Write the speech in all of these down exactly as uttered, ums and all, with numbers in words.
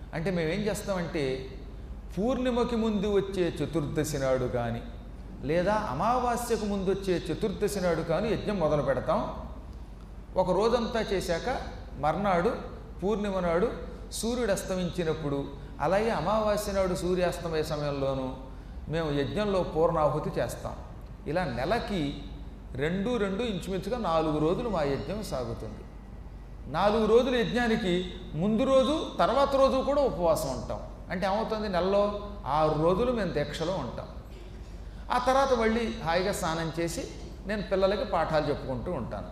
అంటే మేమేం చేస్తామంటే పూర్ణిమకి ముందు వచ్చే చతుర్దశి నాడు కానీ లేదా అమావాస్యకు ముందు వచ్చే చతుర్దశి నాడు కానీ యజ్ఞం మొదలు పెడతాం. ఒక రోజంతా చేశాక మర్నాడు పూర్ణిమ నాడు సూర్యుడు అస్తమించినప్పుడు అలాగే అమావాస్య నాడు సూర్యాస్తమయ సమయంలోనూ మేము యజ్ఞంలో పూర్ణాహుతి చేస్తాం. ఇలా నెలకి రెండు రెండు ఇంచుమించుగా నాలుగు రోజులు మా యజ్ఞం సాగుతుంది. నాలుగు రోజుల యజ్ఞానికి ముందు రోజు తర్వాత రోజు కూడా ఉపవాసం ఉంటాం. అంటే ఏమవుతుంది, నెలలో ఆరు రోజులు మేము దీక్షలో ఉంటాం. ఆ తర్వాత మళ్ళీ హాయిగా స్నానం చేసి నేను పిల్లలకి పాఠాలు చెప్పుకుంటూ ఉంటాను.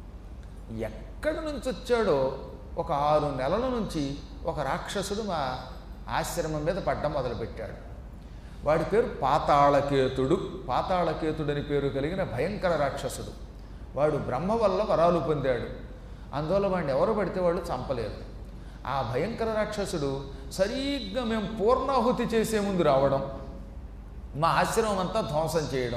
ఎక్కడి నుంచి వచ్చాడో ఒక ఆరు నెలల నుంచి ఒక రాక్షసుడు మా ఆశ్రమం మీద పడ్డం మొదలుపెట్టాడు. వాడి పేరు పాతాళకేతుడు. పాతాళకేతుడని పేరు కలిగిన భయంకర రాక్షసుడు. వాడు బ్రహ్మ వల్ల వరాలు పొందాడు. అందువల్ల వాడిని ఎవరు పడితే వాళ్ళు చంపలేరు. ఆ భయంకర రాక్షసుడు సరిగ్గా మేము పూర్ణాహుతి చేసే ముందు రావడం, మా ఆశ్రమం అంతా ధ్వంసం చేయడం.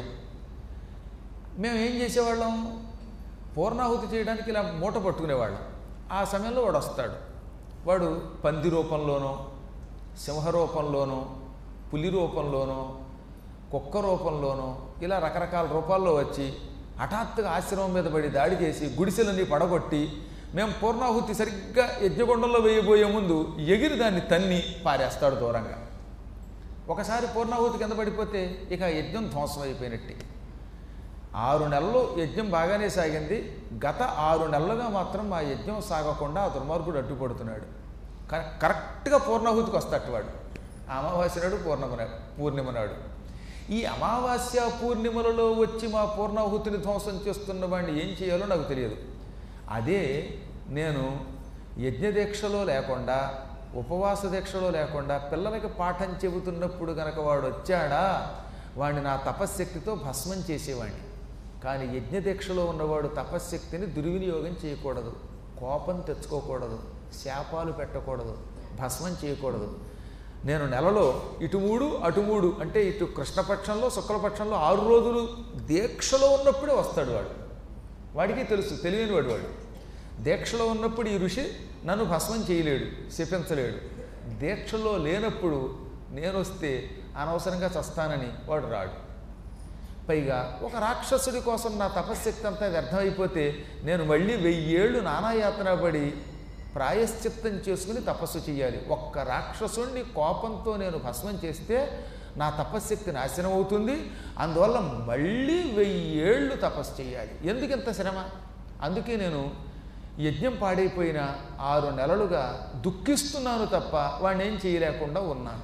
మేము ఏం చేసేవాళ్ళం, పూర్ణాహుతి చేయడానికి ఇలా మూట పట్టుకునేవాళ్ళం. ఆ సమయంలో వాడు వస్తాడు. వాడు పంది రూపంలోనో, సింహ రూపంలోనో, పులి రూపంలోనో, కుక్క రూపంలోనో ఇలా రకరకాల రూపాల్లో వచ్చి హఠాత్తుగా ఆశ్రమం మీద పడి దాడి చేసి గుడిసెలన్నీ పడగొట్టి మేము పూర్ణాహుతి సరిగ్గా యజ్ఞగుండంలో వేయబోయే ముందు ఎగిరి దాన్ని తన్ని పారేస్తాడు దూరంగా. ఒకసారి పూర్ణాహుతి కింద పడిపోతే ఇక యజ్ఞం ధ్వంసం అయిపోయినట్టే. ఆరు నెలలు యజ్ఞం బాగానే సాగింది. గత ఆరు నెలలుగా మాత్రం మా యజ్ఞం సాగకుండా ఆ దుర్మార్గుడు అడ్డుపడుతున్నాడు. కరెక్ట్గా పూర్ణాహుతికి వస్తాడు వాడు. అమావాస్య నాడు పూర్ణిమ పూర్ణిమ నాడు ఈ అమావాస్య పూర్ణిమలలో వచ్చి మా పూర్ణాహుతిని ధ్వంసం చేస్తున్న వాడిని ఏం చేయాలో నాకు తెలియదు. అదే నేను యజ్ఞదీక్షలో లేకుండా ఉపవాస దీక్షలో లేకుండా పిల్లలకి పాఠం చెబుతున్నప్పుడు కనుక వాడు వచ్చాడా వాడిని నా తపశ్శక్తితో భస్మం చేసేవాడిని. కానీ యజ్ఞదీక్షలో ఉన్నవాడు తపశ్శక్తిని దుర్వినియోగం చేయకూడదు, కోపం తెచ్చుకోకూడదు, శాపాలు పెట్టకూడదు, భస్మం చేయకూడదు. నేను నెలలో ఇటు మూడు అటు మూడు అంటే ఇటు కృష్ణపక్షంలో శుక్లపక్షంలో ఆరు రోజులు దీక్షలో ఉన్నప్పుడే వస్తాడు వాడు. వాడికి తెలుసు, తెలియని వాడు వాడు దీక్షలో ఉన్నప్పుడు ఈ ఋషి నన్ను భస్మం చేయలేడు, శపించలేడు. దీక్షలో లేనప్పుడు నేను వస్తే అనవసరంగా చస్తానని వాడు రాడు. పైగా ఒక రాక్షసుడి కోసం నా తపశ్శక్తి అంతా వ్యర్థమైపోతే నేను మళ్ళీ వెయ్యేళ్ళు నానాయాతన పడి ప్రాయశ్చిత్తం చేసుకుని తపస్సు చేయాలి. ఒక్క రాక్షసుడిని కోపంతో నేను భస్మం చేస్తే నా తపశ్శక్తి నాశనం అవుతుంది. అందువల్ల మళ్ళీ వెయ్యేళ్ళు తపస్సు చేయాలి. ఎందుకింత శ్రమ? అందుకే నేను యజ్ఞం పాడైపోయిన ఆరు నెలలుగా దుఃఖిస్తున్నాను తప్ప వాడిని ఏం చేయలేకుండా ఉన్నాను.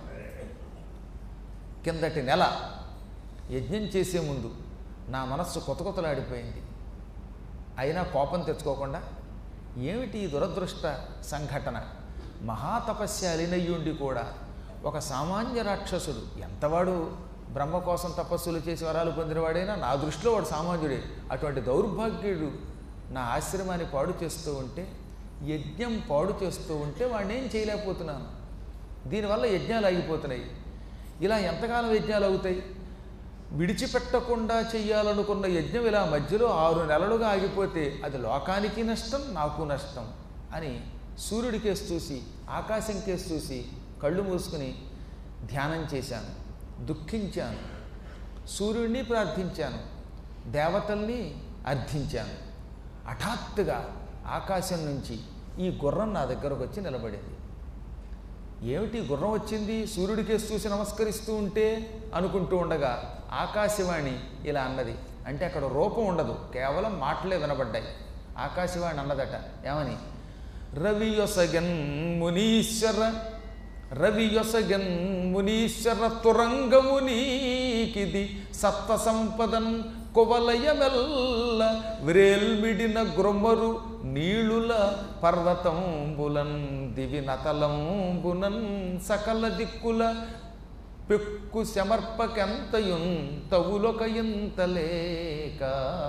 కిందటి నెల యజ్ఞం చేసే ముందు నా మనస్సు కొత్త కొత్తలాడిపోయింది. అయినా కోపం తెచ్చుకోకుండా ఏమిటి దురదృష్ట సంఘటన, మహాతపస్యాలినయ్యుండి కూడా ఒక సామాన్య రాక్షసుడు, ఎంతవాడు బ్రహ్మ కోసం తపస్సులు చేసి వరాలు పొందినవాడైనా నా దృష్టిలో వాడు సామాన్యుడే, అటువంటి దౌర్భాగ్యుడు నా ఆశ్రమాన్ని పాడు చేస్తూ ఉంటే, యజ్ఞం పాడు చేస్తూ ఉంటే వాడిని ఏం చేయలేకపోతున్నాను. దీనివల్ల యజ్ఞాలు ఆగిపోతున్నాయి. ఇలా ఎంతకాలం యజ్ఞాలు అవుతాయి? విడిచిపెట్టకుండా చెయ్యాలనుకున్న యజ్ఞం ఇలా మధ్యలో ఆరు నెలలుగా ఆగిపోతే అది లోకానికి నష్టం, నాకు నష్టం అని సూర్యుడి కేసు చూసి ఆకాశం కేసు చూసి కళ్ళు మూసుకుని ధ్యానం చేశాను, దుఃఖించాను, సూర్యుడిని ప్రార్థించాను, దేవతల్ని అర్థించాను. హఠాత్తుగా ఆకాశం నుంచి ఈ గుర్రం నా దగ్గరకు వచ్చి నిలబడింది. ఏమిటి గుర్రం వచ్చింది సూర్యుడి కేసు చూసి నమస్కరిస్తూ ఉంటే అనుకుంటూ ఉండగా ఆకాశవాణి ఇలా అన్నది. అంటే అక్కడ రూపం ఉండదు, కేవలం మాటలే వినబడ్డాయి. ఆకాశవాణి అన్నదట ఏమని, రవియొసగన్ మునీశ్వర రవియొసగన్ మునీశ్వర తురంగమునీకిది సత్వ సంపదన్ కువలయమెల్ల వ్రేల్మిడిన గ్రొమ్మరు నీళుల పర్వతంబులన్ దివి నతలంబునన్ సకల దిక్కుల పెక్కు శమర్పకెంతయున్ తవులొక ఇంతలేక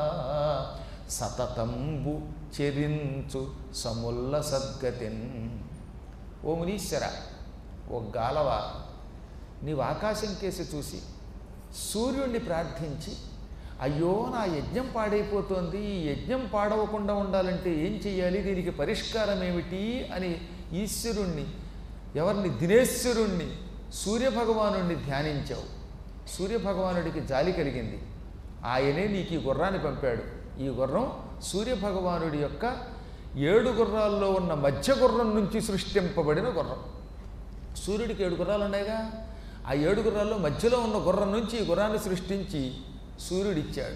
సతతంబు చెరించు సముల్ల సద్గతిన్. ఓ మునీశ్వర, ఓ గాలవ, నీవు ఆకాశం కేసి చూసి సూర్యుడిని ప్రార్థించి అయ్యో నా యజ్ఞం పాడైపోతోంది, ఈ యజ్ఞం పాడవకుండా ఉండాలంటే ఏం చెయ్యాలి, దీనికి పరిష్కారం ఏమిటి అని ఈశ్వరుణ్ణి ఎవరిని? దినేశ్వరుణ్ణి, సూర్యభగవానుణ్ణి ధ్యానించావు. సూర్యభగవానుడికి జాలి కలిగింది. ఆయనే నీకు ఈ గుర్రాన్ని పంపాడు. ఈ గుర్రం సూర్యభగవానుడి యొక్క ఏడు గుర్రాల్లో ఉన్న మధ్య గుర్రం నుంచి సృష్టింపబడిన గుర్రం. సూర్యుడికి ఏడు గుర్రాలు ఉన్నాయిగా, ఆ ఏడు గుర్రాల్లో మధ్యలో ఉన్న గుర్రం నుంచి ఈ గుర్రాన్ని సృష్టించి సూర్యుడిచ్చాడు.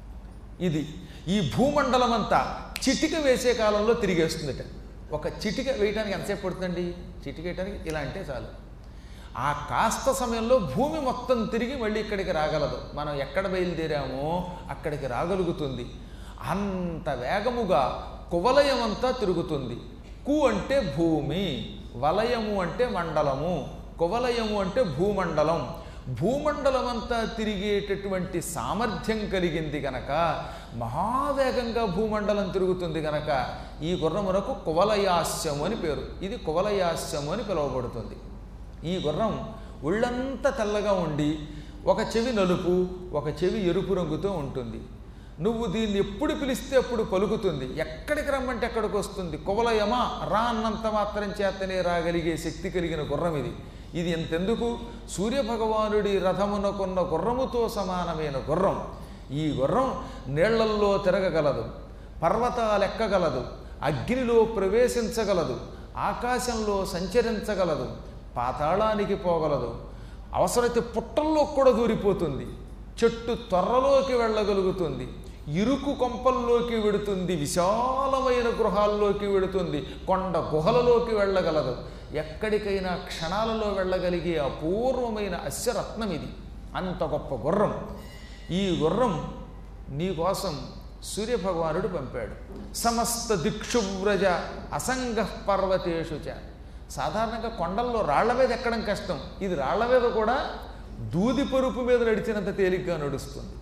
ఇది ఈ భూమండలం అంతా చిటిక వేసే కాలంలో తిరిగేస్తుందట. ఒక చిటిక వేయటానికి ఎంతసేపు పడుతుందండి? చిటిక వేయటానికి ఇలా అంటే చాలు. ఆ కాస్త సమయంలో భూమి మొత్తం తిరిగి మళ్ళీ ఇక్కడికి రాగలదు. మనం ఎక్కడ బయలుదేరామో అక్కడికి రాగలుగుతుంది. అంత వేగముగా కువలయం అంతా తిరుగుతుంది. కు అంటే భూమి, వలయము అంటే మండలము, కువలయము అంటే భూమండలం. భూమండలం అంతా తిరిగేటటువంటి సామర్థ్యం కలిగింది గనక, మహావేగంగా భూమండలం తిరుగుతుంది గనక ఈ గుర్రమునకు కువలయాస్యము అని పేరు. ఇది కువలయాస్యము అని పిలువబడుతుంది. ఈ గుర్రం ఒళ్ళంతా తెల్లగా ఉండి ఒక చెవి నలుపు, ఒక చెవి ఎరుపు రంగుతో ఉంటుంది. నువ్వు దీన్ని ఎప్పుడు పిలిస్తే అప్పుడు పలుకుతుంది. ఎక్కడికి రమ్మంటే ఎక్కడికి వస్తుంది. కువలయమా రా అన్నంత మాత్రం చేతనే రాగలిగే శక్తి కలిగిన గుర్రం ఇది. ఇది ఎంతెందుకు, సూర్యభగవానుడి రథమునకున్న గుర్రముతో సమానమైన గుర్రం. ఈ గుర్రం నీళ్లల్లో తిరగగలదు, పర్వతాలు ఎక్కగలదు, అగ్నిలో ప్రవేశించగలదు, ఆకాశంలో సంచరించగలదు, పాతాళానికి పోగలదు, అవసరమైతే పుట్టల్లో కూడా దూరిపోతుంది, చెట్టు త్వరలోకి వెళ్ళగలుగుతుంది, ఇరుకు కొంపల్లోకి వెడుతుంది, విశాలమైన గృహాల్లోకి వెడుతుంది, కొండ గుహలలోకి వెళ్ళగలదు, ఎక్కడికైనా క్షణాలలో వెళ్ళగలిగే అపూర్వమైన అశ్వరత్నం ఇది. అంత గొప్ప గుర్రం. ఈ గుర్రం నీకోసం సూర్యభగవానుడు పంపాడు. సమస్త దిక్షువ్రజ అసంగ పర్వతేషు చ. సాధారణంగా కొండల్లో రాళ్ల మీద ఎక్కడం కష్టం. ఇది రాళ్ల మీద కూడా దూది పరుపు మీద నడిచినంత తేలిగ్గా నడుస్తుంది.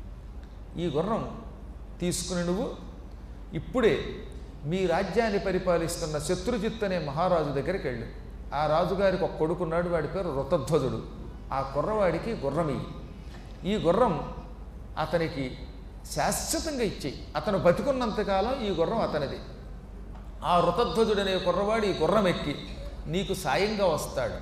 ఈ గుర్రం తీసుకుని నువ్వు ఇప్పుడే మీ రాజ్యాన్ని పరిపాలిస్తున్న శత్రుజిత్ అనే మహారాజు దగ్గరికి వెళ్ళు. ఆ రాజుగారికి ఒక కొడుకున్నాడు, వాడి పేరు ఋతధ్వజుడు. ఆ కుర్రవాడికి గుర్రం ఇయ్యి. ఈ గుర్రం అతనికి శాశ్వతంగా ఇచ్చేయి. అతను బతికున్నంతకాలం ఈ గుర్రం అతనిది. ఆ ఋతధ్వజుడు అనే కుర్రవాడు ఈ గుర్రం ఎక్కి నీకు సాయంగా వస్తాడు.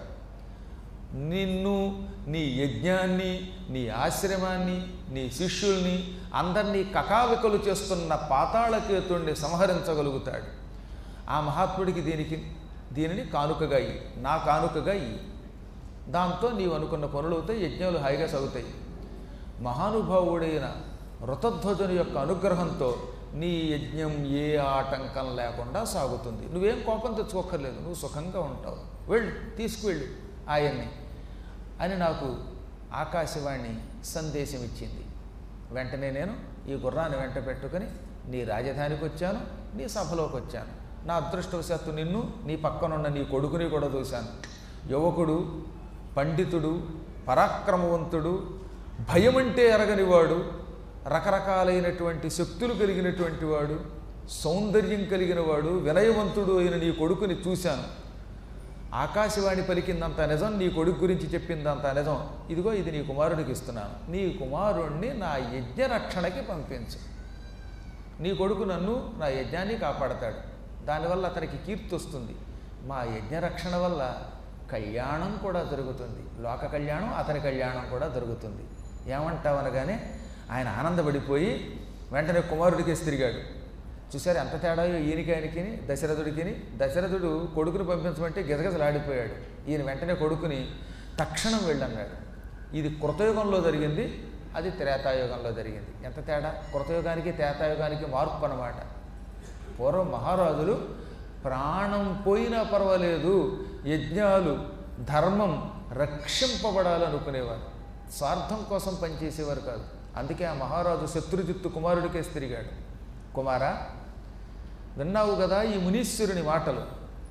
నిన్ను, నీ యజ్ఞాన్ని, నీ ఆశ్రమాన్ని, నీ శిష్యుల్ని అందరినీ కకావికలు చేస్తున్న పాతాళకేతుణ్ణి సంహరించగలుగుతాడు. ఆ మహాత్ముడికి దీనికి దీనిని కానుకగా ఇయ్యి, నా కానుకగా ఇయ్యి. దాంతో నీవు అనుకున్న పనులు అవుతాయి, యజ్ఞాలు హాయిగా సాగుతాయి. మహానుభావుడైన ఋతధ్వజుని యొక్క అనుగ్రహంతో నీ యజ్ఞం ఏ ఆటంకం లేకుండా సాగుతుంది. నువ్వేం కోపం తెచ్చుకోక్కర్లేదు, నువ్వు సుఖంగా ఉంటావు. వెళ్ళు, తీసుకువెళ్ళు ఆయన్ని అని నాకు ఆకాశవాణి సందేశం ఇచ్చింది. వెంటనే నేను ఈ గుర్రాన్ని వెంట పెట్టుకుని నీ రాజధానికి వచ్చాను, నీ సభలోకి వచ్చాను. నా అదృష్టవశాత్తు నిన్ను, నీ పక్కనున్న నీ కొడుకుని కూడా చూశాను. యువకుడు, పండితుడు, పరాక్రమవంతుడు, భయమంటే ఎరగనివాడు, రకరకాలైనటువంటి శక్తులు కలిగినటువంటి వాడు, సౌందర్యం కలిగిన వాడు, వినయవంతుడు అయిన నీ కొడుకుని చూశాను. ఆకాశవాణి పలికిందంత నిజం, నీ కొడుకు గురించి చెప్పిందంత నిజం. ఇదిగో ఇది నీ కుమారుడికి ఇస్తున్నాను. నీ కుమారుణ్ణి నా యజ్ఞ రక్షణకి పంపించు. నీ కొడుకు నన్ను, నా యజ్ఞాన్ని కాపాడతాడు. దానివల్ల అతనికి కీర్తి వస్తుంది. మా యజ్ఞ రక్షణ వల్ల కళ్యాణం కూడా జరుగుతుంది. లోక కళ్యాణం, అతని కళ్యాణం కూడా జరుగుతుంది. ఏమంటావనగానే ఆయన ఆనందపడిపోయి వెంటనే కుమారుడికేసి తిరిగాడు. చూసారు ఎంత తేడాయో ఈయనకి ఆయనకి, దశరథుడికి. దశరథుడు కొడుకుని పంపించమంటే గిజగజలాడిపోయాడు. ఈయన వెంటనే కొడుకుని తక్షణం వెళ్ళన్నాడు. ఇది కృతయుగంలో జరిగింది, అది త్రేతాయుగంలో జరిగింది. ఎంత తేడా! కృతయుగానికి త్రేతాయుగానికి మార్పు అన్నమాట. పూర్వం మహారాజులు ప్రాణం పోయినా పర్వాలేదు, యజ్ఞాలు, ధర్మం రక్షింపబడాలనుకునేవారు. స్వార్థం కోసం పనిచేసేవారు కాదు. అందుకే ఆ మహారాజు శత్రుజిత్తు కుమారుడికేసి తిరిగాడు. కుమారా, విన్నావు కదా ఈ మునీశ్వరుని మాటలు.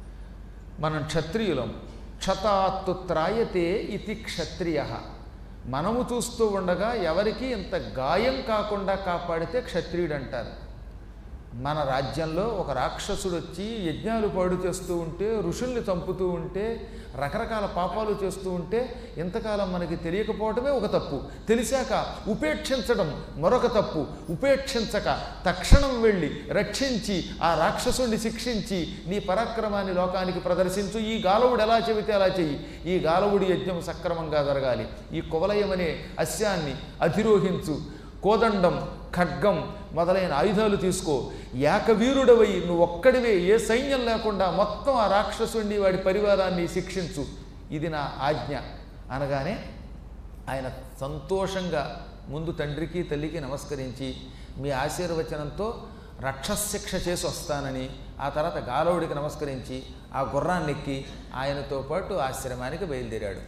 మనం క్షత్రియులం. క్షతాత్తు త్రాయతే ఇతి క్షత్రియ. మనము చూస్తూ ఉండగా ఎవరికి ఇంత గాయం కాకుండా కాపాడితే క్షత్రియుడు అంటారు. మన రాజ్యంలో ఒక రాక్షసుడు వచ్చి యజ్ఞాలు పాడు చేస్తూ ఉంటే, ఋషుల్ని చంపుతూ ఉంటే, రకరకాల పాపాలు చేస్తూ ఉంటే ఇంతకాలం మనకి తెలియకపోవడమే ఒక తప్పు, తెలిసాక ఉపేక్షించడం మరొక తప్పు. ఉపేక్షించక తక్షణం వెళ్ళి రక్షించి ఆ రాక్షసుడిని శిక్షించి నీ పరాక్రమాన్ని లోకానికి ప్రదర్శించు. ఈ గాలవుడు ఎలా చెబితే అలా చెయ్యి. ఈ గాలవుడి యజ్ఞం సక్రమంగా జరగాలి. ఈ కువలయమనే అశ్వాన్ని అధిరోహించు. కోదండం, ఖడ్గం మొదలైన ఆయుధాలు తీసుకో. ఏకవీరుడవై నువ్వు ఒక్కడివే, ఏ సైన్యం లేకుండా మొత్తం ఆ రాక్షసుడిని వాడి పరివారాన్ని శిక్షించు. ఇది నా ఆజ్ఞ అనగానే ఆయన సంతోషంగా ముందు తండ్రికి తల్లికి నమస్కరించి మీ ఆశీర్వచనంతో రక్షశిక్ష చేసి వస్తానని, ఆ తర్వాత గాలవుడికి నమస్కరించి ఆ గుర్రాన్నెక్కి ఆయనతో పాటు ఆశ్రమానికి బయలుదేరాడు.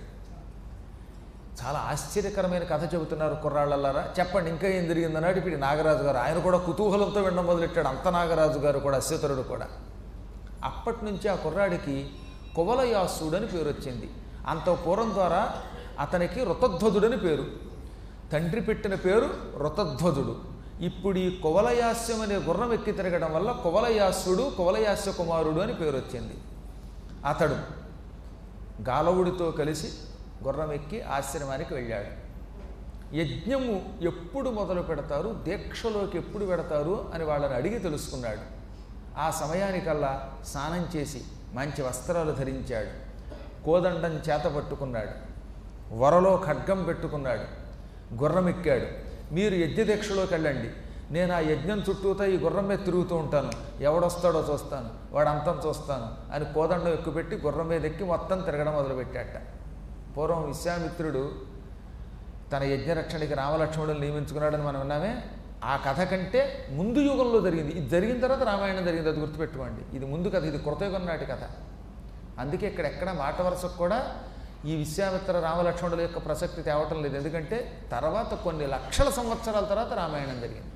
చాలా ఆశ్చర్యకరమైన కథ చెబుతున్నారు కుర్రాళ్ళలారా. చెప్పండి ఇంకా ఏం జరిగిందన్నాడు ఇప్పుడు నాగరాజు గారు. ఆయన కూడా కుతూహలంతో వినడం మొదలెట్టాడు. అంత నాగరాజు గారు కూడా, అశ్వతరుడు కూడా. అప్పటి నుంచి ఆ కుర్రాడికి కువలయాసుడు అని పేరు వచ్చింది. అంత పూర్వం ద్వారా అతనికి ఋతధ్వజుడని పేరు. తండ్రి పెట్టిన పేరు ఋతధ్వజుడు. ఇప్పుడు ఈ కువలయాస్యం అనే గుర్రం ఎక్కి తిరగడం వల్ల కువలయాసుడు, కువలయాస్య కుమారుడు అని పేరు వచ్చింది. అతడు గాలవుడితో కలిసి గుర్రం ఎక్కి ఆశ్రమానికి వెళ్ళాడు. యజ్ఞము ఎప్పుడు మొదలు పెడతారు, దీక్షలోకి ఎప్పుడు పెడతారు అని వాళ్ళని అడిగి తెలుసుకున్నాడు. ఆ సమయానికల్లా స్నానం చేసి మంచి వస్త్రాలు ధరించాడు. కోదండం చేత పట్టుకున్నాడు. వరలో ఖడ్గం పెట్టుకున్నాడు. గుర్రం ఎక్కాడు. మీరు యజ్ఞ దీక్షలోకి వెళ్ళండి, నేను ఆ యజ్ఞం చుట్టూతో ఈ గుర్రం మీద తిరుగుతూ ఉంటాను, ఎవడొస్తాడో చూస్తాను, వాడు అంతం చూస్తాను అని కోదండం ఎక్కుపెట్టి గుర్రం మీద ఎక్కి మొత్తం తిరగడం మొదలుపెట్టాట. పూర్వం విశ్వామిత్రుడు తన యజ్ఞరక్షణకి రామలక్ష్మణులు నియమించుకున్నాడని మనం విన్నామే. ఆ కథ కంటే ముందు యుగంలో జరిగింది. ఇది జరిగిన తర్వాత రామాయణం జరిగింది, అది గుర్తుపెట్టుకోండి. ఇది ముందు కథ, ఇది కృతయుగం నాటి కథ. అందుకే ఇక్కడెక్కడ మాట వరుసకు కూడా ఈ విశ్వామిత్ర రామలక్ష్మణుల యొక్క ప్రసక్తి తేవటం లేదు. ఎందుకంటే తర్వాత కొన్ని లక్షల సంవత్సరాల తర్వాత రామాయణం జరిగింది.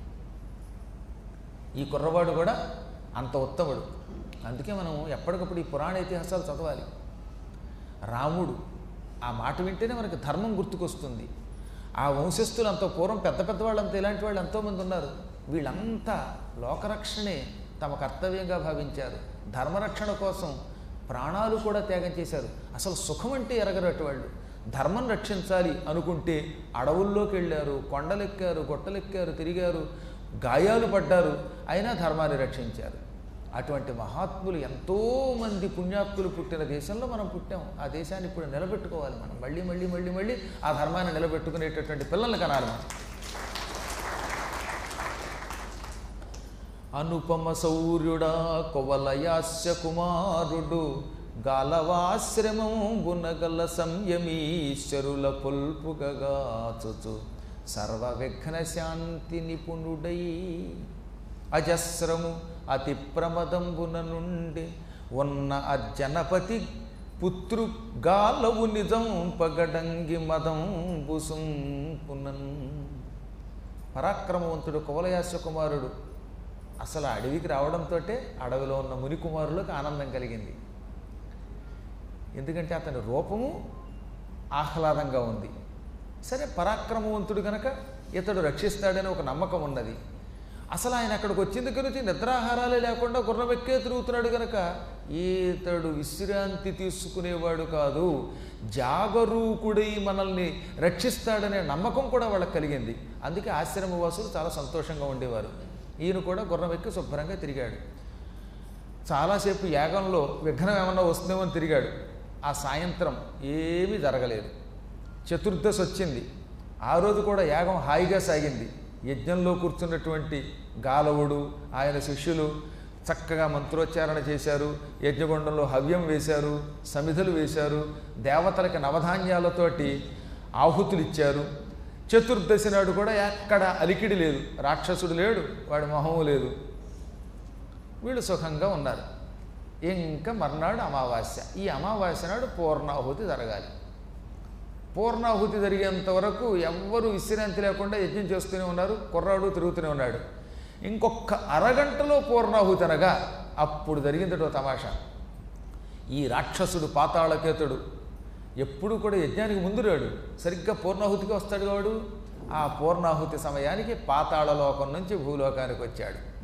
ఈ కుర్రవాడు కూడా అంత ఉత్తముడు. అందుకే మనం ఎప్పటికప్పుడు ఈ పురాణ ఇతిహాసాలు చదవాలి. రాముడు ఆ మాట వింటేనే మనకి ధర్మం గుర్తుకొస్తుంది. ఆ వంశస్థులు అంత పూర్వం పెద్ద పెద్దవాళ్ళంతా ఇలాంటి వాళ్ళు ఎంతోమంది ఉన్నారు. వీళ్ళంతా లోకరక్షణే తమ కర్తవ్యంగా భావించారు. ధర్మరక్షణ కోసం ప్రాణాలు కూడా త్యాగం చేశారు. అసలు సుఖం అంటే ఎరగరటి వాళ్ళు. ధర్మం రక్షించాలి అనుకుంటే అడవుల్లోకి వెళ్ళారు, కొండలెక్కారు, గొట్టలెక్కారు, తిరిగారు, గాయాలు పడ్డారు, అయినా ధర్మాన్ని రక్షించారు. అటువంటి మహాత్ములు ఎంతోమంది పుణ్యాత్ములు పుట్టిన దేశంలో మనం పుట్టాం. ఆ దేశాన్ని ఇప్పుడు నిలబెట్టుకోవాలి మనం. మళ్ళీ మళ్ళీ మళ్ళీ మళ్ళీ ఆ ధర్మాన్ని నిలబెట్టుకునేటటువంటి పిల్లల్ని కనాలి మనం. అనుపమ శౌర్యుడా కువలయాస్య కుమారుడు గాలవాశ్రమం బునగల సంయమీశ్వరుల పొల్పుగగాచుచు సర్వ విఘ్న శాంతి నిపుణుడై అజస్రము అతి ప్రమదంబున నుండి ఉన్న అర్జనపతి పుత్రు గాలవు నిజం పగడంగి మదంబుసుం పునన్. పరాక్రమవంతుడు కువలయాస్య కుమారుడు అసలు అడవికి రావడంతో అడవిలో ఉన్న ముని కుమారులకు ఆనందం కలిగింది. ఎందుకంటే అతని రూపము ఆహ్లాదంగా ఉంది. సరే, పరాక్రమవంతుడు కనుక ఇతడు రక్షిస్తాడని ఒక నమ్మకం ఉన్నది. అసలు ఆయన అక్కడికి వచ్చిన దగ్గర నుంచి నిద్రాహారాలే లేకుండా గుర్రం ఎక్కే తిరుగుతున్నాడు కనుక ఈతడు విశ్రాంతి తీసుకునేవాడు కాదు, జాగరూకుడై మనల్ని రక్షిస్తాడనే నమ్మకం కూడా వాళ్ళకి కలిగింది. అందుకే ఆశ్రమవాసులు చాలా సంతోషంగా ఉండేవారు. ఈయన కూడా గుర్రం ఎక్కి శుభ్రంగా తిరిగాడు. చాలాసేపు యాగంలో విఘ్నం ఏమన్నా వస్తుందేమో అని తిరిగాడు. ఆ సాయంత్రం ఏమీ జరగలేదు. చతుర్దశి వచ్చింది. ఆ రోజు కూడా యాగం హాయిగా సాగింది. యజ్ఞంలో కూర్చున్నటువంటి గాలవుడు ఆయన శిష్యులు చక్కగా మంత్రోచ్చారణ చేశారు. యజ్ఞగుండంలో హవ్యం వేశారు, సమిధలు వేశారు, దేవతలకి నవధాన్యాలతోటి ఆహుతులు ఇచ్చారు. చతుర్దశి నాడు కూడా ఎక్కడ అలికిడి లేదు, రాక్షసుడు లేడు, వాడి మొహము లేదు. వీళ్ళు సుఖంగా ఉన్నారు. ఇంకా మర్నాడు అమావాస్య. ఈ అమావాస్య నాడు పూర్ణాహుతి జరగాలి. పూర్ణాహుతి జరిగేంత వరకు ఎవ్వరూ విశ్రాంతి లేకుండా యజ్ఞం చేస్తూనే ఉన్నారు. కుర్రాడు తిరుగుతూనే ఉన్నాడు. ఇంకొక అరగంటలో పూర్ణాహుతి అనగా అప్పుడు జరిగిందటో తమాషా. ఈ రాక్షసుడు పాతాళకేతుడు ఎప్పుడు కూడా యజ్ఞానికి ముందు రాడు, సరిగ్గా పూర్ణాహుతికి వస్తాడు వాడు. ఆ పూర్ణాహుతి సమయానికి పాతాళలోకం నుంచి భూలోకానికి వచ్చాడు.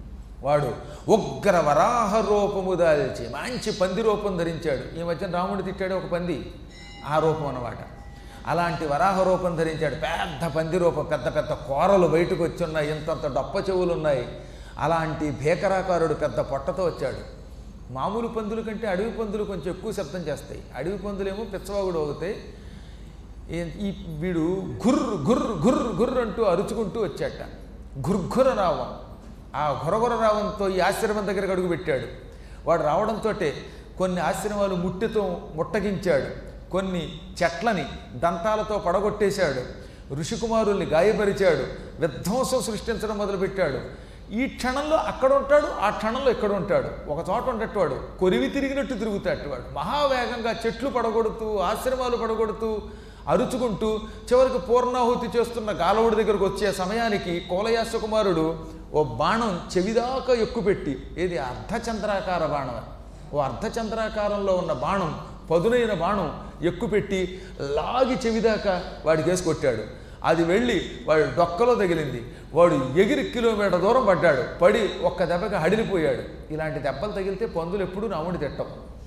వాడు ఉగ్ర వరాహ రూపము దాల్చి మంచి పంది రూపం ధరించాడు. ఈ మధ్యన రాముడు తిట్టాడు ఒక పంది, ఆ రూపం అన్నమాట. అలాంటి వరాహ రూపం ధరించాడు. పెద్ద పంది రూపం, పెద్ద పెద్ద కూరలు బయటకు వచ్చి ఉన్నాయి, ఇంతంత డొప్ప చెవులు ఉన్నాయి. అలాంటి భీకరాకారుడు పెద్ద పొట్టతో వచ్చాడు. మామూలు పందుల కంటే అడవి పందులు కొంచెం ఎక్కువ శబ్దం చేస్తాయి. అడవి పందులేమో పిచ్చవాగుడు అవుతాయి. ఈ వీడు గుర్రు గుర్రు గుర్రు గుర్రు అంటూ అరుచుకుంటూ వచ్చాట. గుర్గుర రావం. ఆ గురగుర రావంతో ఈ ఆశ్రమం దగ్గరకు అడుగు పెట్టాడు. వాడు రావడంతో కొన్ని ఆశ్రమాలు ముట్టితో ముట్టగించాడు, కొన్ని చెట్లని దంతాలతో పడగొట్టేశాడు, ఋషికుమారుల్ని గాయపరిచాడు, విధ్వంసం సృష్టించడం మొదలుపెట్టాడు. ఈ క్షణంలో అక్కడ ఉంటాడు, ఆ క్షణంలో ఇక్కడ ఉంటాడు. ఒక చోట ఉండేటవాడు కొరివి తిరిగినట్టు తిరుగుతాడు. వాడు మహావేగంగా చెట్లు పడగొడుతూ, ఆశ్రమాలు పడగొడుతూ, అరుచుకుంటూ చివరికి పూర్ణాహుతి చేస్తున్న గాలవుడి దగ్గరకు వచ్చే సమయానికి కోలయాస కుమారుడు ఓ బాణం చెవిదాకా ఎక్కుపెట్టి, ఏది అర్ధచంద్రాకార బాణం, ఓ అర్ధచంద్రాకారంలో ఉన్న బాణం, పదునైన బాణం ఎక్కుపెట్టి లాగి చెవిదాకా వాడికి వేసి కొట్టాడు. అది వెళ్ళి వాడు డొక్కలో తగిలింది. వాడు ఎగిరి కిలోమీటర్ దూరం పడ్డాడు. పడి ఒక్క దెబ్బకి హడిలిపోయాడు. ఇలాంటి దెబ్బలు తగిలితే పందులు ఎప్పుడూ రాముడి తిట్టం.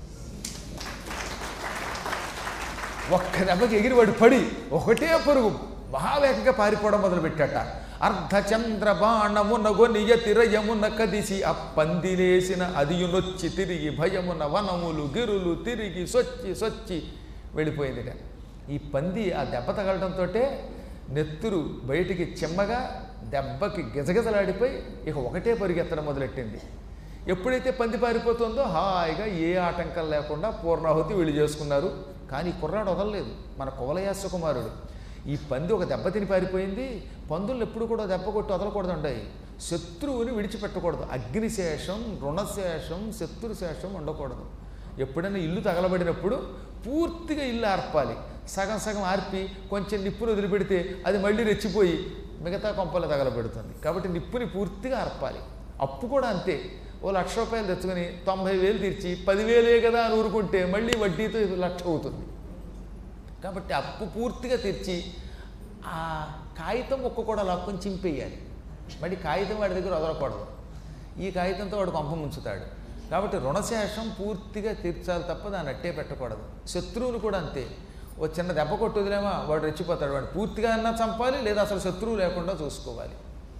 ఒక్క దెబ్బకి ఎగిరి వాడు పడి ఒకటే పరుగు మహావేగంగా పారిపోవడం మొదలుపెట్టాట. అర్ధచంద్ర బాణమున గొనియ తిరయమున కదిసి ఆ పందిలేసిన అదియునొచ్చి తిరిగి భయమున వనములు గిరులు తిరిగి సొచ్చి సొచ్చి వెళ్ళిపోయిందిట. ఈ పంది ఆ దెబ్బ తగలడంతో నెత్తురు బయటికి చిమ్మగా దెబ్బకి గిజగిజలాడిపోయి ఇక ఒకటే పరిగెత్తడం మొదలెట్టింది. ఎప్పుడైతే పంది పారిపోతుందో హాయిగా ఏ ఆటంకం లేకుండా పూర్ణాహుతి వీళ్ళు చేసుకున్నారు. కానీ కుర్రాడు వదలలేదు, మన కువలయాస కుమారుడు. ఈ పంది ఒక దెబ్బ తిని పారిపోయింది. పందులు ఎప్పుడు కూడా దెబ్బ కొట్టి వదలకూడదు ఉంటాయి. శత్రువుని విడిచిపెట్టకూడదు. అగ్నిశేషం, రుణశేషం, శత్రుశేషం ఉండకూడదు. ఎప్పుడైనా ఇల్లు తగలబడినప్పుడు పూర్తిగా ఇల్లు ఆర్పాలి. సగం సగం ఆర్పి కొంచెం నిప్పును వదిలిపెడితే అది మళ్ళీ రెచ్చిపోయి మిగతా కొంపలు తగలబెడుతుంది. కాబట్టి నిప్పుని పూర్తిగా ఆర్పాలి. అప్పు కూడా అంతే. ఓ లక్ష రూపాయలు తెచ్చుకొని తొంభై వేలు తీర్చి పదివేలే కదా అని ఊరుకుంటే మళ్ళీ వడ్డీతో లక్ష అవుతుంది. కాబట్టి అప్పు పూర్తిగా తెచ్చి ఆ కాగితం ఒక్క కూడా లాక్కొని చింపేయాలి. మళ్ళీ కాగితం వాడి దగ్గర వదలకూడదు. ఈ కాగితంతో వాడు కొంప ముంచుతాడు. కాబట్టి రుణశేషం పూర్తిగా తీర్చాలి తప్ప దాన్ని అట్టే పెట్టకూడదు. శత్రువులు కూడా అంతే. ఓ చిన్న దెబ్బ కొట్టు వదిలేమా వాడు రెచ్చిపోతాడు. వాడు పూర్తిగా అన్నా చంపాలి, లేదా అసలు శత్రువు లేకుండా చూసుకోవాలి.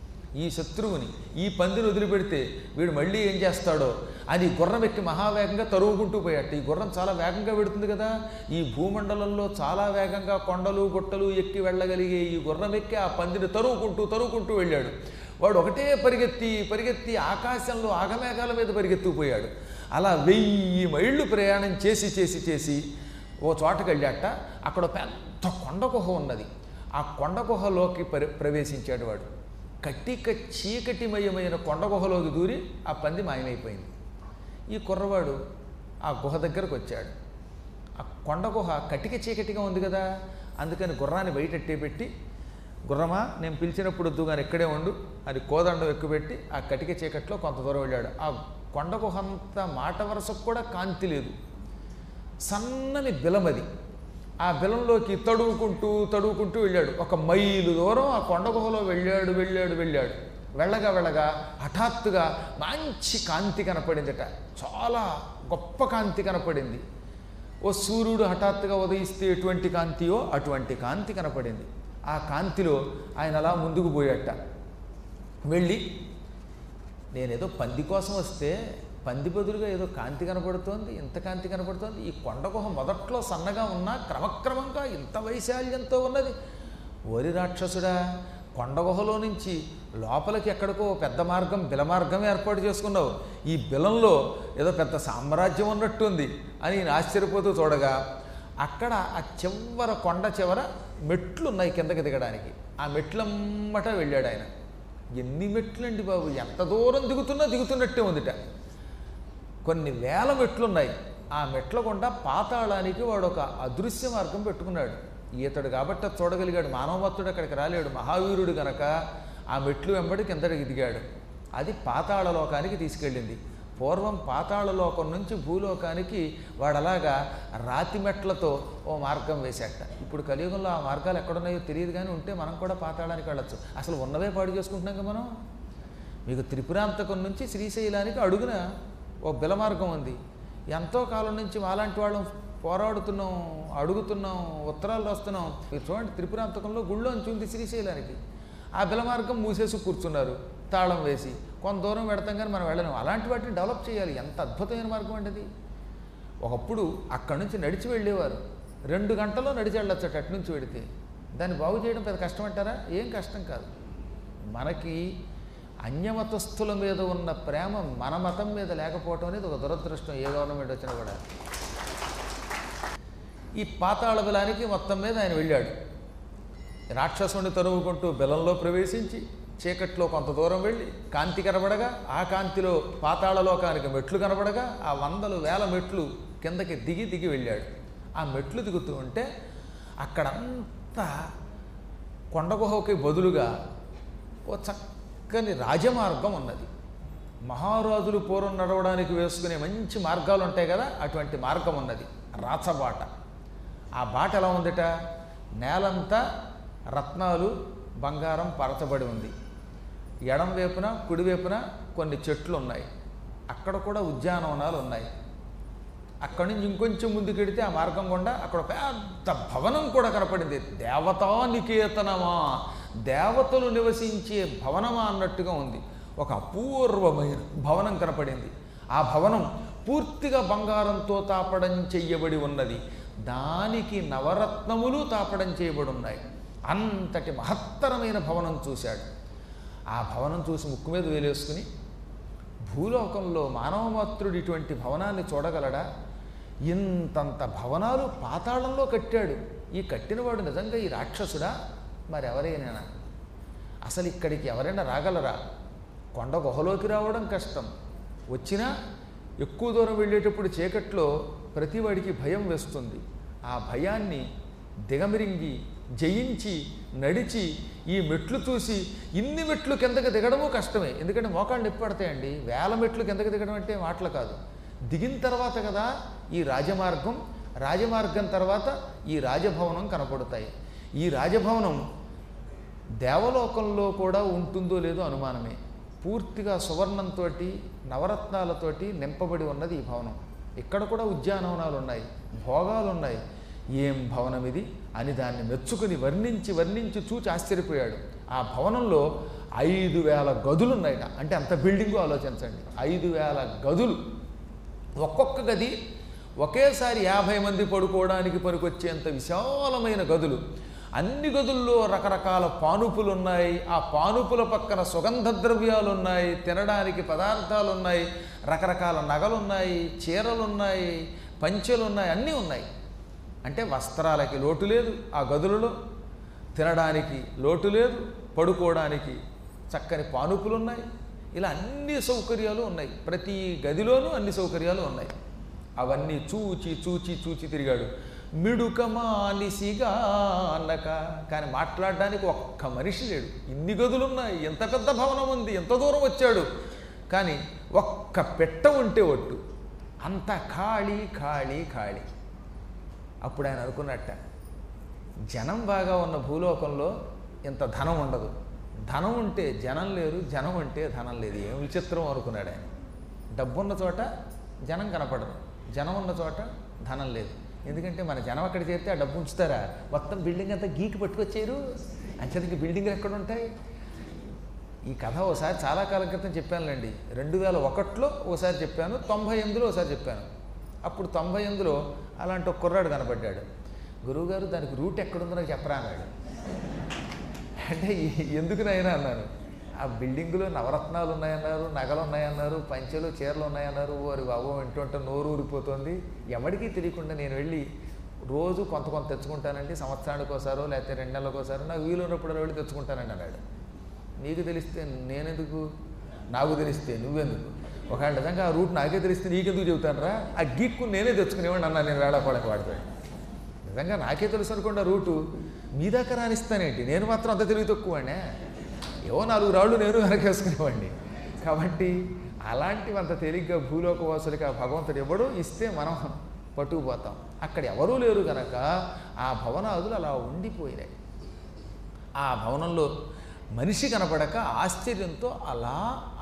ఈ శత్రువుని, ఈ పందిని వదిలిపెడితే వీడు మళ్ళీ ఏం చేస్తాడో అని గుర్రం ఎక్కి మహావేగంగా తరుగుకుంటూ పోయాట. ఈ గుర్రం చాలా వేగంగా పెడుతుంది కదా. ఈ భూమండలంలో చాలా వేగంగా కొండలు గుట్టలు ఎక్కి వెళ్ళగలిగే ఈ గుర్రం ఎక్కి ఆ పందిని తరుగుకుంటూ తరుగుకుంటూ వెళ్ళాడు. వాడు ఒకటే పరిగెత్తి పరిగెత్తి ఆకాశంలో ఆగమేఘాల మీద పరిగెత్తుకుపోయాడు. అలా వెయ్యి మైళ్ళు ప్రయాణం చేసి చేసి చేసి ఓ చోటకి వెళ్ళాట. అక్కడ పెద్ద కొండ గుహ ఉన్నది. ఆ కొండ గుహలోకి పరి ప్రవేశించాడు వాడు. కట్టిక చీకటిమయమైన కొండ గుహలోకి దూరి ఆ పంది మాయమైపోయింది. ఈ కుర్రవాడు ఆ గుహ దగ్గరకు వచ్చాడు. ఆ కొండ గుహ కటిక చీకటిగా ఉంది కదా, అందుకని గుర్రాన్ని బయటెట్టే పెట్టి, గుర్రమా నేను పిలిచినప్పుడు వద్దు కానీ ఇక్కడే ఉండు అని కోదండం ఎక్కుపెట్టి ఆ కటిక చీకట్లో కొంత దూరం వెళ్ళాడు. ఆ కొండ గుహ అంతా మాట వరసకు కూడా కాంతి లేదు. సన్నని బిలమది. ఆ బిలంలోకి తడువుకుంటూ తడువుకుంటూ వెళ్ళాడు. ఒక మైలు దూరం ఆ కొండ గుహలో వెళ్ళాడు వెళ్ళాడు వెళ్ళాడు వెళ్ళగా వెళ్ళగా హఠాత్తుగా మంచి కాంతి కనపడిందట. చాలా గొప్ప కాంతి కనపడింది. ఓ సూర్యుడు హఠాత్తుగా ఉదయిస్తే ఎటువంటి కాంతియో అటువంటి కాంతి కనపడింది. ఆ కాంతిలో ఆయన అలా ముందుకు పోయాట. వెళ్ళి నేనేదో పంది కోసం వస్తే పంది బదులుగా ఏదో కాంతి కనపడుతోంది, ఇంత కాంతి కనపడుతోంది. ఈ కొండ గుహ మొదట్లో సన్నగా ఉన్నా క్రమక్రమంగా ఇంత వైశాల్యంతో ఉన్నది. ఓరి రాక్షసుడా, కొండ గుహలో నుంచి లోపలికి ఎక్కడికో పెద్ద మార్గం బిల మార్గం ఏర్పాటు చేసుకున్నావు. ఈ బిలంలో ఏదో పెద్ద సామ్రాజ్యం ఉన్నట్టుంది అని నేను ఆశ్చర్యపోతూ చూడగా అక్కడ ఆ చివర కొండ చివర మెట్లు ఉన్నాయి కిందకి దిగడానికి. ఆ మెట్లమ్మట వెళ్ళాడు ఆయన. ఎన్ని మెట్లండి బాబు, ఎంత దూరం దిగుతున్నా దిగుతున్నట్టే ఉందిట. కొన్ని వేల మెట్లున్నాయి. ఆ మెట్ల గుండా పాతాళానికి వాడు ఒక అదృశ్య మార్గం పెట్టుకున్నాడు. ఈతడు కాబట్టి అది చూడగలిగాడు. మానవమత్తుడు అక్కడికి రాలేడు. మహావీరుడు గనక ఆ మెట్లు వెంబడి కిందకి దిగాడు. అది పాతాళ లోకానికి తీసుకెళ్ళింది. పూర్వం పాతాళ లోకం నుంచి భూలోకానికి వాడు అలాగా రాతి మెట్లతో ఓ మార్గం వేశాట. ఇప్పుడు కలియుగంలో ఆ మార్గాలు ఎక్కడున్నాయో తెలియదు, కానీ ఉంటే మనం కూడా పాతాళానికి వెళ్ళొచ్చు. అసలు ఉన్నవే పాడు చేసుకుంటున్నాం కదా మనం. మీకు త్రిపురాంతకం నుంచి శ్రీశైలానికి అడుగున ఓ బిలమార్గం ఉంది. ఎంతో కాలం నుంచి మాలాంటి వాళ్ళం పోరాడుతున్నాం, అడుగుతున్నాం, ఉత్తరాలు రాస్తున్నాం. మీరు చూడండి, త్రిపురాంతకంలో గుళ్ళోంచి ఉంది శ్రీశైలానికి. ఆ బిలమార్గం మూసేసి కూర్చున్నారు తాళం వేసి. కొంత దూరం పెడతాం కానీ మనం వెళ్ళలేం. అలాంటి వాటిని డెవలప్ చేయాలి. ఎంత అద్భుతమైన మార్గం అండి అది. ఒకప్పుడు అక్కడి నుంచి నడిచి వెళ్ళేవారు. రెండు గంటల్లో నడిచి వెళ్ళొచ్చట అటు నుంచి వెడితే. దాన్ని బాగు చేయడం పెద్ద కష్టం అంటారా? ఏం కష్టం కాదు. మనకి అన్యమతస్థుల మీద ఉన్న ప్రేమ మన మతం మీద లేకపోవటం అనేది ఒక దురదృష్టం. ఏ గవర్నమెంట్ వచ్చినా కూడా. ఈ పాతాళ బిలానికి మొత్తం మీద ఆయన వెళ్ళాడు. రాక్షసుని తరువుకుంటూ బిలంలో ప్రవేశించి చీకట్లో కొంత దూరం వెళ్ళి కాంతి కనబడగా, ఆ కాంతిలో పాతాళలోకానికి మెట్లు కనబడగా, ఆ వందలు వేల మెట్లు కిందకి దిగి దిగి వెళ్ళాడు. ఆ మెట్లు దిగుతూ ఉంటే అక్కడంతా కొండగుహకి బదులుగా ఓ చక్కని రాజమార్గం ఉన్నది. మహారాజులు పూర్వం నడవడానికి వేసుకునే మంచి మార్గాలు ఉంటాయి కదా, అటువంటి మార్గం ఉన్నది. రాచబాట. ఆ బాట ఎలా ఉందట? నేలంతా రత్నాలు బంగారం పరచబడి ఉంది. ఎడం వైపున కుడివైపున కొన్ని చెట్లు ఉన్నాయి. అక్కడ కూడా ఉద్యానవనాలు ఉన్నాయి. అక్కడి నుంచి ఇంకొంచెం ముందుకెడితే ఆ మార్గం గుండా అక్కడ పెద్ద భవనం కూడా కనపడింది. దేవతా నికేతనమా, దేవతలు నివసించే భవనమా అన్నట్టుగా ఉంది. ఒక అపూర్వమైన భవనం కనపడింది. ఆ భవనం పూర్తిగా బంగారంతో తాపడం చెయ్యబడి ఉన్నది. దానికి నవరత్నములు తాపడం చేయబడి ఉన్నాయి. అంతటి మహత్తరమైన భవనం చూశాడు. ఆ భవనం చూసి ముక్కు మీద వేలేసుకుని, భూలోకంలో మానవమాత్రుడు ఇటువంటి భవనాన్ని చూడగలడా? ఇంతంత భవనాలు పాతాళంలో కట్టాడు. ఈ కట్టినవాడు నిజంగా ఈ రాక్షసుడా? మరెవరైనా? అసలు ఇక్కడికి ఎవరైనా రాగలరా? కొండ గుహలోకి రావడం కష్టం. వచ్చినా ఎక్కువ దూరం వెళ్ళేటప్పుడు చీకట్లో ప్రతివాడికి భయం వేస్తుంది. ఆ భయాన్ని దిగమిరింగి జయించి నడిచి ఈ మెట్లు చూసి, ఇన్ని మెట్లు కిందకి దిగడము కష్టమే. ఎందుకంటే మోకాళ్ళు నొప్పి పడతాయండి. వేల మెట్లు కిందకి దిగడం అంటే మాటలు కాదు. దిగిన తర్వాత కదా ఈ రాజమార్గం, రాజమార్గం తర్వాత ఈ రాజభవనం కనపడతాయి. ఈ రాజభవనం దేవలోకంలో కూడా ఉంటుందో లేదో అనుమానమే. పూర్తిగా సువర్ణంతో నవరత్నాలతోటి నింపబడి ఉన్నది ఈ భవనం. ఇక్కడ కూడా ఉద్యానవనాలు ఉన్నాయి, భోగాలు ఉన్నాయి. ఏం భవనం ఇది అని దాన్ని మెచ్చుకుని వర్ణించి వర్ణించి చూచి ఆశ్చర్యపోయాడు. ఆ భవనంలో ఐదు వేల గదులు ఉన్నాయట. అంటే అంత బిల్డింగు ఆలోచించండి. ఐదు వేల గదులు. ఒక్కొక్క గది ఒకేసారి యాభై మంది పడుకోవడానికి పనికొచ్చేంత విశాలమైన గదులు. అన్ని గదుల్లో రకరకాల పానుపులు ఉన్నాయి. ఆ పానుపుల పక్కన సుగంధ ద్రవ్యాలు ఉన్నాయి, తినడానికి పదార్థాలు ఉన్నాయి, రకరకాల నగలున్నాయి, చీరలున్నాయి, పంచెలున్నాయి, అన్నీ ఉన్నాయి. అంటే వస్త్రాలకి లోటు లేదు ఆ గదులలో, తినడానికి లోటు లేదు, పడుకోవడానికి చక్కని పానుపులు ఉన్నాయి. ఇలా అన్ని సౌకర్యాలు ఉన్నాయి. ప్రతి గదిలోనూ అన్ని సౌకర్యాలు ఉన్నాయి. అవన్నీ చూచి చూచి చూచి తిరిగాడు. మిడుకమానిసిగా అన్నక కానీ మాట్లాడడానికి ఒక్క మనిషి లేడు. ఇన్ని గదులున్నాయి, ఎంత పెద్ద భవనం ఉంది, ఎంత దూరం వచ్చాడు, కానీ ఒక్క పెట్ట ఉంటే ఒట్టు. అంత ఖాళీ ఖాళీ ఖాళీ. అప్పుడు ఆయన అనుకున్నట్ట, జనం బాగా ఉన్న భూలోకంలో ఇంత ధనం ఉండదు. ధనం ఉంటే జనం లేరు, జనం ఉంటే ధనం లేదు. ఏం విచిత్రం అనుకున్నాడు ఆయన. డబ్బున్న చోట జనం కనపడరు, జనం ఉన్న చోట ధనం లేదు. ఎందుకంటే మన జనం అక్కడ చేరితే ఆ డబ్బు ఉంచుతారా? మొత్తం బిల్డింగ్ అంతా గీకి పట్టుకొచ్చారు. అంచనకి బిల్డింగ్లు ఎక్కడ ఉంటాయి? ఈ కథ ఓసారి చాలా కాలం క్రితం చెప్పానులేండి. రెండు వేల ఒకటిలో ఓసారి చెప్పాను, తొంభై ఎనిమిదిలో ఓసారి చెప్పాను. అప్పుడు తొంభై ఎనిమిదిలో అలాంటి ఒక కుర్రాడు కనపడ్డాడు. గురువుగారు దానికి రూట్ ఎక్కడుందో నాకు చెప్పరా అన్నాడు. అంటే ఎందుకునైనా అన్నాను. ఆ బిల్డింగులో నవరత్నాలు ఉన్నాయన్నారు, నగలు ఉన్నాయన్నారు, పంచెలు చీరలు ఉన్నాయన్నారు. వారి బాబు వింటుంటే నోరు ఊరిపోతుంది. ఎవరికీ తెలియకుండా నేను వెళ్ళి రోజు కొంత కొంత తెచ్చుకుంటానండి, సంవత్సరానికి ఒకసారో లేకపోతే రెండు నెలలకు ఒకసారో, నాకు వీలున్నప్పుడు వెళ్ళి తెచ్చుకుంటానండి అన్నాడు. నీకు తెలిస్తే నేనెందుకు, నాకు తెలిస్తే నువ్వెందుకు? ఒకవేళ నిజంగా ఆ రూట్ నాకే తెలిస్తే నీకెందుకు చెబుతాను రా, ఆ గీక్కు నేనే తెచ్చుకునేవాడిని అన్నా నేను వేళాకోళకి వాడిపోయాడు. నిజంగా నాకే తెలుసు అనుకోండి ఆ రూటు, మీ దాకా రానిస్తానేంటి? నేను మాత్రం అంత తెలివి తక్కువనే. ఏవో నాలుగు రాళ్ళు నేను వెనకేసుకునేవాడిని. కాబట్టి అలాంటివి అంత తేలిగ్గా భూలోకవాసులకి ఆ భగవంతుడు ఎవడో ఇస్తే మనం పట్టుకుపోతాం. అక్కడ ఎవరూ లేరు కనుక ఆ భవనాదులు అలా ఉండిపోయినాయి. ఆ భవనంలో మనిషి కనపడక ఆశ్చర్యంతో అలా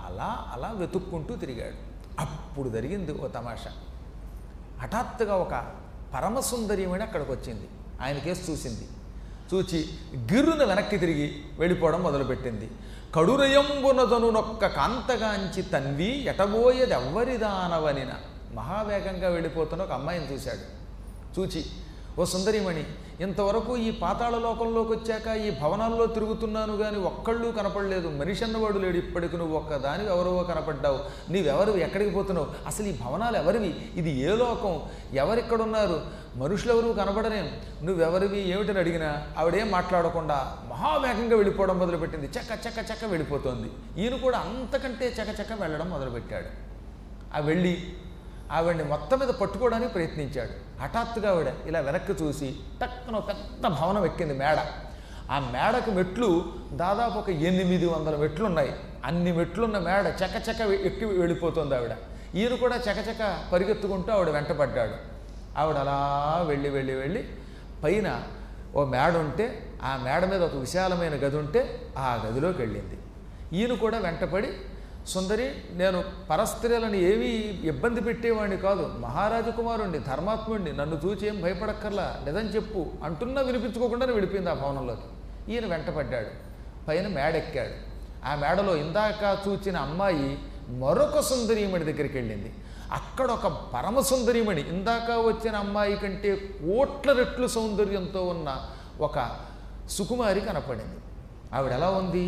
అలా అలా వెతుక్కుంటూ తిరిగాడు. అప్పుడు జరిగింది ఓ తమాషా. హఠాత్తుగా ఒక పరమసుందరీమణి అక్కడికి వచ్చింది. ఆయన కేసు చూసింది. చూచి గిర్రున వెనక్కి తిరిగి వెళ్ళిపోవడం మొదలుపెట్టింది. కడురయంబునదను నొక్క కాంతగాంచి తన్వి ఎటబోయేది ఎవ్వరిదానవనిన. మహావేగంగా వెళ్ళిపోతున్న ఒక అమ్మాయిని చూశాడు. చూచి, ఓ సుందరీమణి, ఇంతవరకు ఈ పాతాళ లోకంలోకి వచ్చాక ఈ భవనాల్లో తిరుగుతున్నాను కానీ ఒక్కళ్ళు కనపడలేదు. మనిషి అన్నవాడు లేడు. ఇప్పటికి నువ్వు ఒక్క దానివి ఎవరో కనపడ్డావు. నీవెవరివి? ఎక్కడికి పోతున్నావు? అసలు ఈ భవనాలు ఎవరివి? ఇది ఏ లోకం? ఎవరెక్కడున్నారు? మనుషులు ఎవరు కనపడరేం. నువ్వెవరివి ఏమిటని అడిగినా ఆవిడేం మాట్లాడకుండా మహావేగంగా వెళ్ళిపోవడం మొదలుపెట్టింది. చక్క చక్క చక్క వెళ్ళిపోతోంది. ఈయన కూడా అంతకంటే చక్క చక్క వెళ్ళడం మొదలుపెట్టాడు. ఆ వెళ్ళి ఆవిడ్ని మొత్తం మీద పట్టుకోవడానికి ప్రయత్నించాడు. హఠాత్తుగా ఆవిడ ఇలా వెనక్కి చూసి టక్కున పెద్ద భవనం ఎక్కింది, మేడ. ఆ మేడకు మెట్లు దాదాపు ఒక ఎనిమిది వందల మెట్లు ఉన్నాయి. అన్ని మెట్లున్న మేడ చకచక ఎక్కి వెళ్ళిపోతుంది ఆవిడ. ఈయన కూడా చకచక పరిగెత్తుకుంటూ ఆవిడ వెంటపడ్డాడు. ఆవిడ అలా వెళ్ళి వెళ్ళి వెళ్ళి పైన ఓ మేడ ఉంటే ఆ మేడ మీద ఒక విశాలమైన గది ఉంటే ఆ గదిలోకి వెళ్ళింది. ఈయన కూడా వెంటపడి, సుందరి, నేను పరస్త్రీలను ఏమీ ఇబ్బంది పెట్టేవాడిని కాదు, మహారాజు కుమారుణ్ణి, ధర్మాత్ముడిని, నన్ను చూచి ఏం భయపడక్కర్లా, నిజం చెప్పు అంటున్నా వినిపించుకోకుండా వెళ్ళిపోయింది ఆ భవనంలోకి. ఈయన వెంటపడ్డాడు. పైన మేడెక్కాడు. ఆ మేడలో ఇందాక చూచిన అమ్మాయి మరొక సుందరీమణి దగ్గరికి వెళ్ళింది. అక్కడ ఒక పరమ సుందరీమణి, ఇందాక వచ్చిన అమ్మాయి కంటే కోట్ల రెట్లు సౌందర్యంతో ఉన్న ఒక సుకుమారి కనపడింది. ఆవిడ ఎలా ఉంది?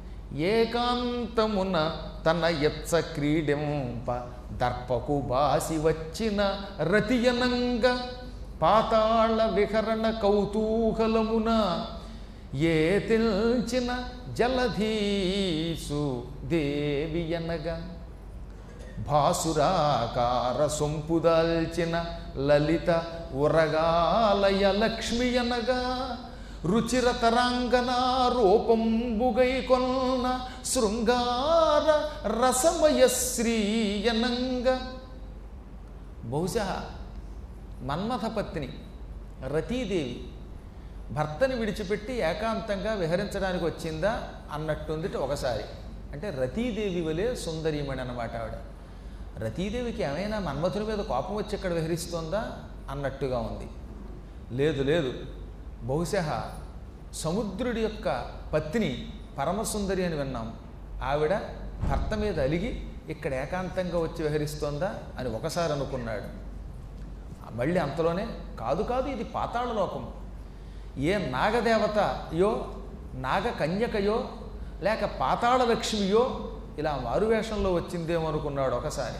ఏకాంతమున తన ఎత్స క్రీడింప దర్పకు బాసి వచ్చిన రతియనంగ పాతాళ విహరణ కౌతూహలమున ఏ తెల్చిన జలధీసు దేవియనగా భాసురాకార సొంపుదాల్చిన లలిత ఉరగాలయ లక్ష్మియనగా రుచిరతరాంగన రూపంబుగై కొన్న శృంగార రసమయ శ్రీయనంగ. బహుశా మన్మథపత్ని రతీదేవి భర్తని విడిచిపెట్టి ఏకాంతంగా విహరించడానికి వచ్చిందా అన్నట్టుంది ఒకసారి. అంటే రతీదేవి వలె సుందరీమణి అన్నమాట ఆవిడ. రతీదేవికి ఏమైనా మన్మథుని మీద కోపం వచ్చి ఇక్కడ విహరిస్తోందా అన్నట్టుగా ఉంది. లేదు లేదు, బహుశా సముద్రుడి యొక్క పత్ని పరమసుందరి అని విన్నాం. ఆవిడ భర్త మీద అలిగి ఇక్కడ ఏకాంతంగా వచ్చి విహరిస్తోందా అని ఒకసారి అనుకున్నాడు. మళ్ళీ అంతలోనే కాదు కాదు, ఇది పాతాళలోకం. ఏ నాగదేవతయో నాగ కన్యకయో లేక పాతాళ లక్ష్మియో ఇలా మారువేషంలో వచ్చిందేమో అనుకున్నాడు ఒకసారి.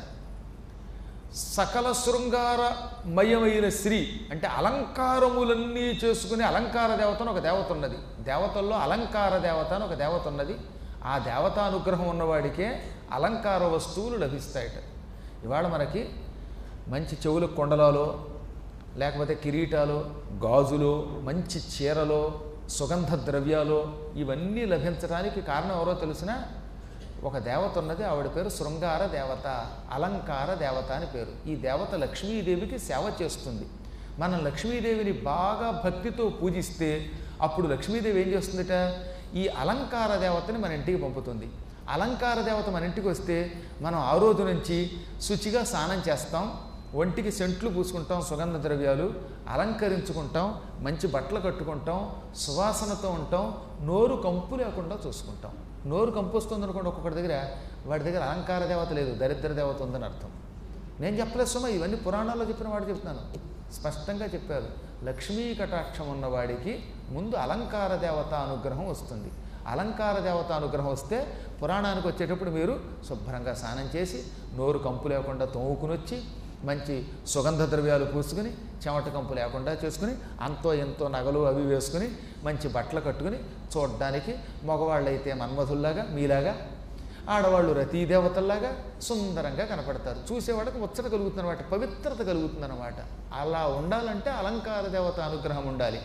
సకల శృంగారమయమైన శ్రీ అంటే అలంకారములన్నీ చేసుకునే అలంకార దేవతను ఒక దేవత ఉన్నది. దేవతల్లో అలంకార దేవత అని ఒక దేవత ఉన్నది. ఆ దేవతానుగ్రహం ఉన్నవాడికే అలంకార వస్తువులు లభిస్తాయట. ఇవాళ మనకి మంచి చెవుల కొండలాలో లేకపోతే కిరీటాలు, గాజులు, మంచి చీరలో, సుగంధ ద్రవ్యాలు ఇవన్నీ లభించడానికి కారణం ఎవరో తెలిసిన ఒక దేవత ఉన్నది. ఆవిడ పేరు శృంగార దేవత, అలంకార దేవత అని పేరు. ఈ దేవత లక్ష్మీదేవికి సేవ చేస్తుంది. మనం లక్ష్మీదేవిని బాగా భక్తితో పూజిస్తే అప్పుడు లక్ష్మీదేవి ఏం చేస్తుందిట, ఈ అలంకార దేవతని మన ఇంటికి పంపుతుంది. అలంకార దేవత మన ఇంటికి వస్తే మనం ఆ రోజు నుంచి శుచిగా స్నానం చేస్తాం, ఒంటికి సెంట్లు పూసుకుంటాం, సుగంధ ద్రవ్యాలు అలంకరించుకుంటాం, మంచి బట్టలు కట్టుకుంటాం, సువాసనతో ఉంటాం, నోరు కంపు లేకుండా చూసుకుంటాం. నోరు కంపు వస్తుంది అనుకోండి ఒక్కొక్కటి దగ్గర, వాడి దగ్గర అలంకార దేవత లేదు, దరిద్ర దేవత ఉందని అర్థం. నేను చెప్పలేదు సుమా, ఇవన్నీ పురాణాల్లో చెప్పిన వాడు చెప్తున్నాను. స్పష్టంగా చెప్పారు, లక్ష్మీ కటాక్షం ఉన్నవాడికి ముందు అలంకార దేవత అనుగ్రహం వస్తుంది. అలంకార దేవత అనుగ్రహం వస్తే పురాణానికి వచ్చేటప్పుడు మీరు శుభ్రంగా స్నానం చేసి నోరు కంపు లేకుండా తోముకుని వచ్చి మంచి సుగంధ ద్రవ్యాలు పూసుకుని చెమట కంపు లేకుండా చేసుకుని అంతో ఎంతో నగలు అవి వేసుకుని మంచి బట్టలు కట్టుకుని చూడడానికి మగవాళ్ళైతే మన్మధుల్లాగా మీలాగా, ఆడవాళ్ళు రతీదేవతల్లాగా సుందరంగా కనపడతారు. చూసేవాడికి ముచ్చట కలుగుతుందన్నమాట, పవిత్రత కలుగుతుందన్నమాట. అలా ఉండాలంటే అలంకార దేవత అనుగ్రహం ఉండాలి.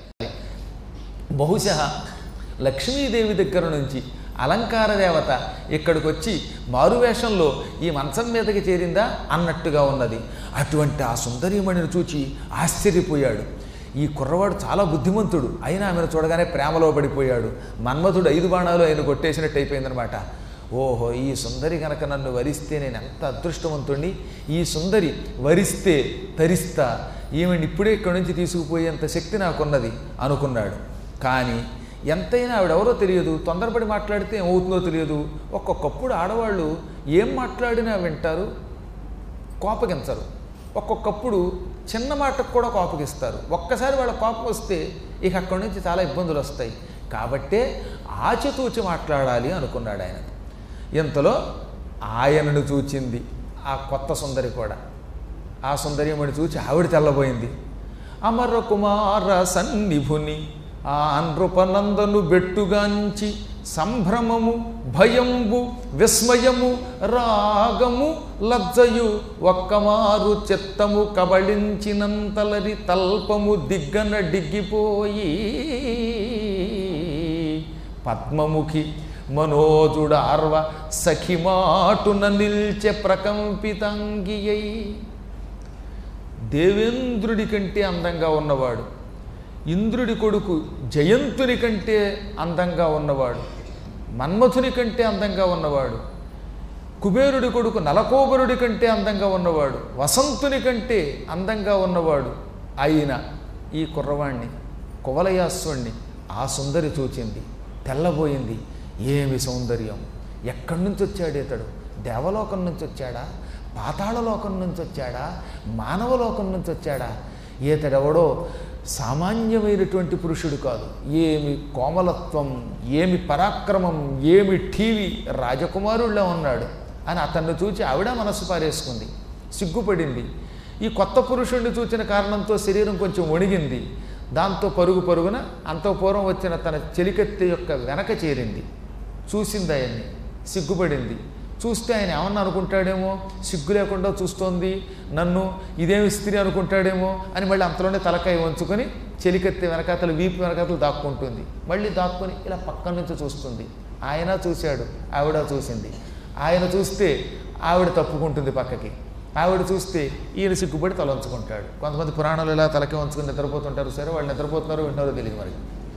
బహుశా లక్ష్మీదేవి దగ్గర నుంచి అలంకార దేవత ఇక్కడికి వచ్చి మారువేషంలో ఈ మంచం మీదకి చేరిందా అన్నట్టుగా ఉన్నది. అటువంటి ఆ సుందరీమణిని చూచి ఆశ్చర్యపోయాడు. ఈ కుర్రవాడు చాలా బుద్ధిమంతుడు, అయినా ఆమెను చూడగానే ప్రేమలో పడిపోయాడు. మన్మథుడు ఐదు బాణాలు ఆయన కొట్టేసినట్టు అయిపోయిందనమాట. ఓహో, ఈ సుందరి కనుక నన్ను వరిస్తే నేను ఎంత అదృష్టవంతుణ్ణి, ఈ సుందరి వరిస్తే తరిస్తా, ఈమెను ఇప్పుడే ఇక్కడి నుంచి తీసుకుపోయేంత శక్తి నాకున్నది అనుకున్నాడు. కానీ ఎంతైనా ఆవిడెవరో తెలియదు, తొందరపడి మాట్లాడితే ఏమవుతుందో తెలియదు. ఒక్కొక్కప్పుడు ఆడవాళ్ళు ఏం మాట్లాడినా వింటారు, కోపగించరు. ఒక్కొక్కప్పుడు చిన్న మాటకు కూడా కోపగిస్తారు. ఒక్కసారి వాళ్ళ కోపం వస్తే ఇక అక్కడి నుంచి చాలా ఇబ్బందులు వస్తాయి. కాబట్టే ఆచితూచి మాట్లాడాలి అనుకున్నాడు ఆయన. ఇంతలో ఆయనను చూచింది ఆ కొత్త సుందరి కూడా. ఆ సుందరియమని చూచి ఆవిడ తెల్లబోయింది. అమర కుమార సన్నిభుని ఆ నృపనందను బెట్టుగాంచి సంభ్రమము భయంబు విస్మయము రాగము లజ్జయు ఒక్కమారు చిత్తము కబళించినంతలరి తల్పము దిగ్గన డిగ్గిపోయి పద్మముఖి మనోజుడార్వ సఖిమాటున నిల్చె ప్రకంపితాంగియై. దేవేంద్రుడి కంటే అందంగా ఉన్నవాడు, ఇంద్రుడి కొడుకు జయంతుని కంటే అందంగా ఉన్నవాడు, మన్మథుని కంటే అందంగా ఉన్నవాడు, కుబేరుడి కొడుకు నలకోబరుడి కంటే అందంగా ఉన్నవాడు, వసంతుని కంటే అందంగా ఉన్నవాడు అయిన ఈ కుర్రవాణ్ణి, కువలయాస్వుణ్ణి ఆ సుందరి చూచింది. తెల్లబోయింది. ఏమి సౌందర్యం! ఎక్కడి నుంచి వచ్చాడు ఇతడు? దేవలోకం నుంచి వచ్చాడా, పాతాళలోకం నుంచి వచ్చాడా, మానవలోకం నుంచి వచ్చాడా? ఈతడెవడో సామాన్యమైనటువంటి పురుషుడు కాదు. ఏమి కోమలత్వం, ఏమి పరాక్రమం, ఏమి ఠీవి, రాజకుమారుళ్ళ ఉన్నాడు అని అతన్ని చూచి ఆవిడ మనస్సు పారేసుకుంది, సిగ్గుపడింది. ఈ కొత్త పురుషుడిని చూచిన కారణంతో శరీరం కొంచెం వణిగింది. దాంతో పరుగు పరుగున అంతఃపూర్వం వచ్చిన తన చెలికత్తె యొక్క వెనక చేరింది. చూసింది ఆయన్ని, సిగ్గుపడింది. చూస్తే ఆయన ఏమన్నా అనుకుంటాడేమో, సిగ్గు లేకుండా చూస్తోంది నన్ను, ఇదేమి స్త్రీ అనుకుంటాడేమో అని మళ్ళీ అంతలోనే తలకాయ వంచుకొని చెలికత్తె వెనకాతలు వీపు వెనకాతలు దాక్కుంటుంది. మళ్ళీ దాక్కుని ఇలా పక్కన నుంచి చూస్తుంది. ఆయన చూశాడు, ఆవిడ చూసింది. ఆయన చూస్తే ఆవిడ తప్పుకుంటుంది పక్కకి, ఆవిడ చూస్తే ఈయన సిగ్గుపడి తల వంచుకుంటాడు. కొంతమంది పురాణాలు ఇలా తలకే వంచుకుని నిద్రపోతుంటారు. సరే, వాళ్ళు నిద్రపోతున్నారో వింటారో తెలియదు మరి.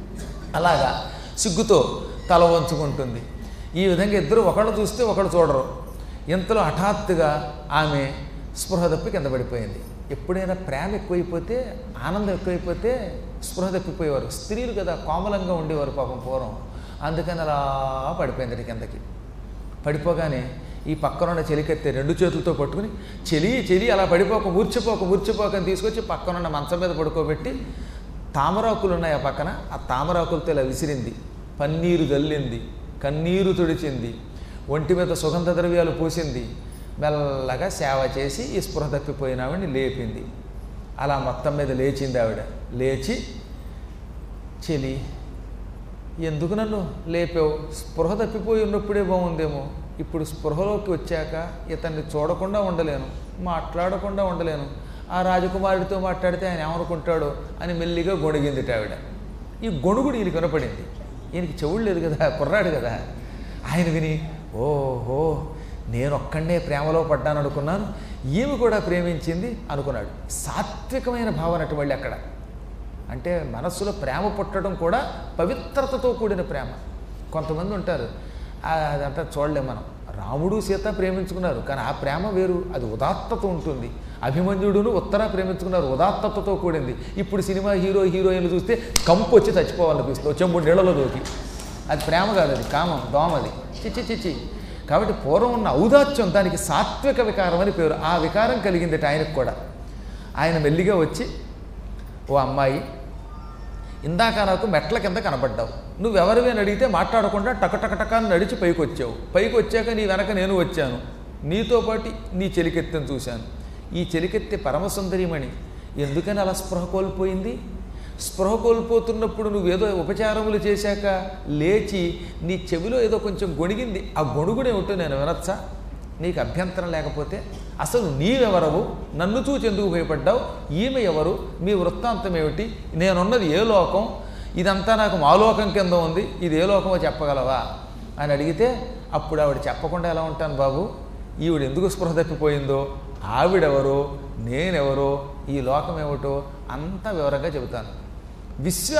అలాగా సిగ్గుతో తల వంచుకుంటుంది. ఈ విధంగా ఇద్దరు ఒకళ్ళు చూస్తే ఒకళ్ళు చూడరు. ఇంతలో హఠాత్తుగా ఆమె స్పృహ తప్పి కింద పడిపోయింది. ఎప్పుడైనా ప్రేమ ఎక్కువైపోతే, ఆనందం ఎక్కువైపోతే స్పృహ తప్పిపోయేవారు. స్త్రీలు కదా, కోమలంగా ఉండేవారు పాపం పూర్వం. అందుకని అలా పడిపోయింది కిందకి. పడిపోగానే ఈ పక్కనున్న చెలికెత్తే రెండు చేతులతో పట్టుకుని, చెలి చెలి అలా పడిపోక మూర్చిపోక మూర్చిపోకని తీసుకొచ్చి పక్కనున్న మంచం మీద పడుకోబెట్టి, తామరాకులు ఉన్నాయి ఆ పక్కన, ఆ తామరాకులతో ఇలా విసిరింది. పన్నీరు జల్లింది, కన్నీరు తుడిచింది, ఒంటి మీద సుగంధ ద్రవ్యాలు పూసింది. మెల్లగా సేవ చేసి ఈ స్పృహ తప్పిపోయిన ఆవిడని లేపింది. అలా మొత్తం మీద లేచింది ఆవిడ. లేచి, చెలి ఎందుకు నన్ను లేపావు? స్పృహ తప్పిపోయి ఉన్నప్పుడే బాగుందేమో, ఇప్పుడు స్పృహలోకి వచ్చాక ఇతన్ని చూడకుండా ఉండలేను, మాట్లాడకుండా ఉండలేను, ఆ రాజకుమారుడితో మాట్లాడితే ఆయన ఏమనుకుంటాడో అని మెల్లిగా గొణిగింది ఆవిడ. ఈ గొణుగుడు ఈయనకి వినపడింది. ఈయనకి చెవుడు లేదు కదా, కుర్రాడు కదా. ఆయన విని, ఓహో నేను ఒక్కడే ప్రేమలో పడ్డాను అనుకున్నాను, ఈమె కూడా ప్రేమించింది అనుకున్నాడు. సాత్వికమైన భావన అటువంటి అక్కడ. అంటే మనస్సులో ప్రేమ పుట్టడం కూడా పవిత్రతతో కూడిన ప్రేమ. కొంతమంది ఉంటారు, అదంతా చూడలేం మనం. రాముడు సీత ప్రేమించుకున్నారు, కానీ ఆ ప్రేమ వేరు, అది ఉదాత్తత ఉంటుంది. అభిమన్యుడును ఉత్తర ప్రేమించుకున్నారు, ఉదాత్తతతో కూడింది. ఇప్పుడు సినిమా హీరో హీరోయిన్లు చూస్తే కంపు వచ్చి చచ్చిపోవాలనిపిస్తుంది, చెంబుడు నీళ్ళలో దూకి. అది ప్రేమ కాదు, అది కామం, దోమది, చిచ్చి చిచ్చి. కాబట్టి పూర్వం ఉన్న ఔదాత్యం, దానికి సాత్విక వికారం అని పేరు. ఆ వికారం కలిగింది ఆయనకు కూడా. ఆయన మెల్లిగా వచ్చి, ఓ అమ్మాయి, ఇందాక నాకు మెట్ల కింద కనబడ్డావు, నువ్వెవరివి అని అడిగితే మాట్లాడకుండా టకటకటకాన్ని నడిచి పైకి వచ్చావు. పైకి వచ్చాక నీ వెనక నేను వచ్చాను, నీతో పాటు నీ చెలికెత్తెను చూశాను. ఈ చెలికెత్తె పరమసుందరిమణి ఎందుకని అలా స్పృహ కోల్పోయింది? స్పృహ కోల్పోతున్నప్పుడు నువ్వేదో ఉపచారములు చేశాక లేచి నీ చెవిలో ఏదో కొంచెం గొణిగింది. ఆ గొణుగుడేమిటో నేను వినొచ్చా? నీకు అభ్యంతరం లేకపోతే అసలు నీవెవరవు? నన్ను చూచి ఎందుకు భయపడ్డావు? ఈమె ఎవరు? మీ వృత్తాంతం ఏమిటి? నేనున్నది ఏ లోకం? ఇదంతా నాకు మాలోకం కింద ఉంది, ఇది ఏ లోకమో చెప్పగలవా అని అడిగితే, అప్పుడు ఆవిడ చెప్పకుండా ఎలా ఉంటాను బాబు? ఈవిడ ఎందుకు స్పృహ తప్పిపోయిందో, ఆవిడెవరో, నేనెవరో, ఈ లోకం ఏమిటో అంతా వివరంగా చెబుతాను.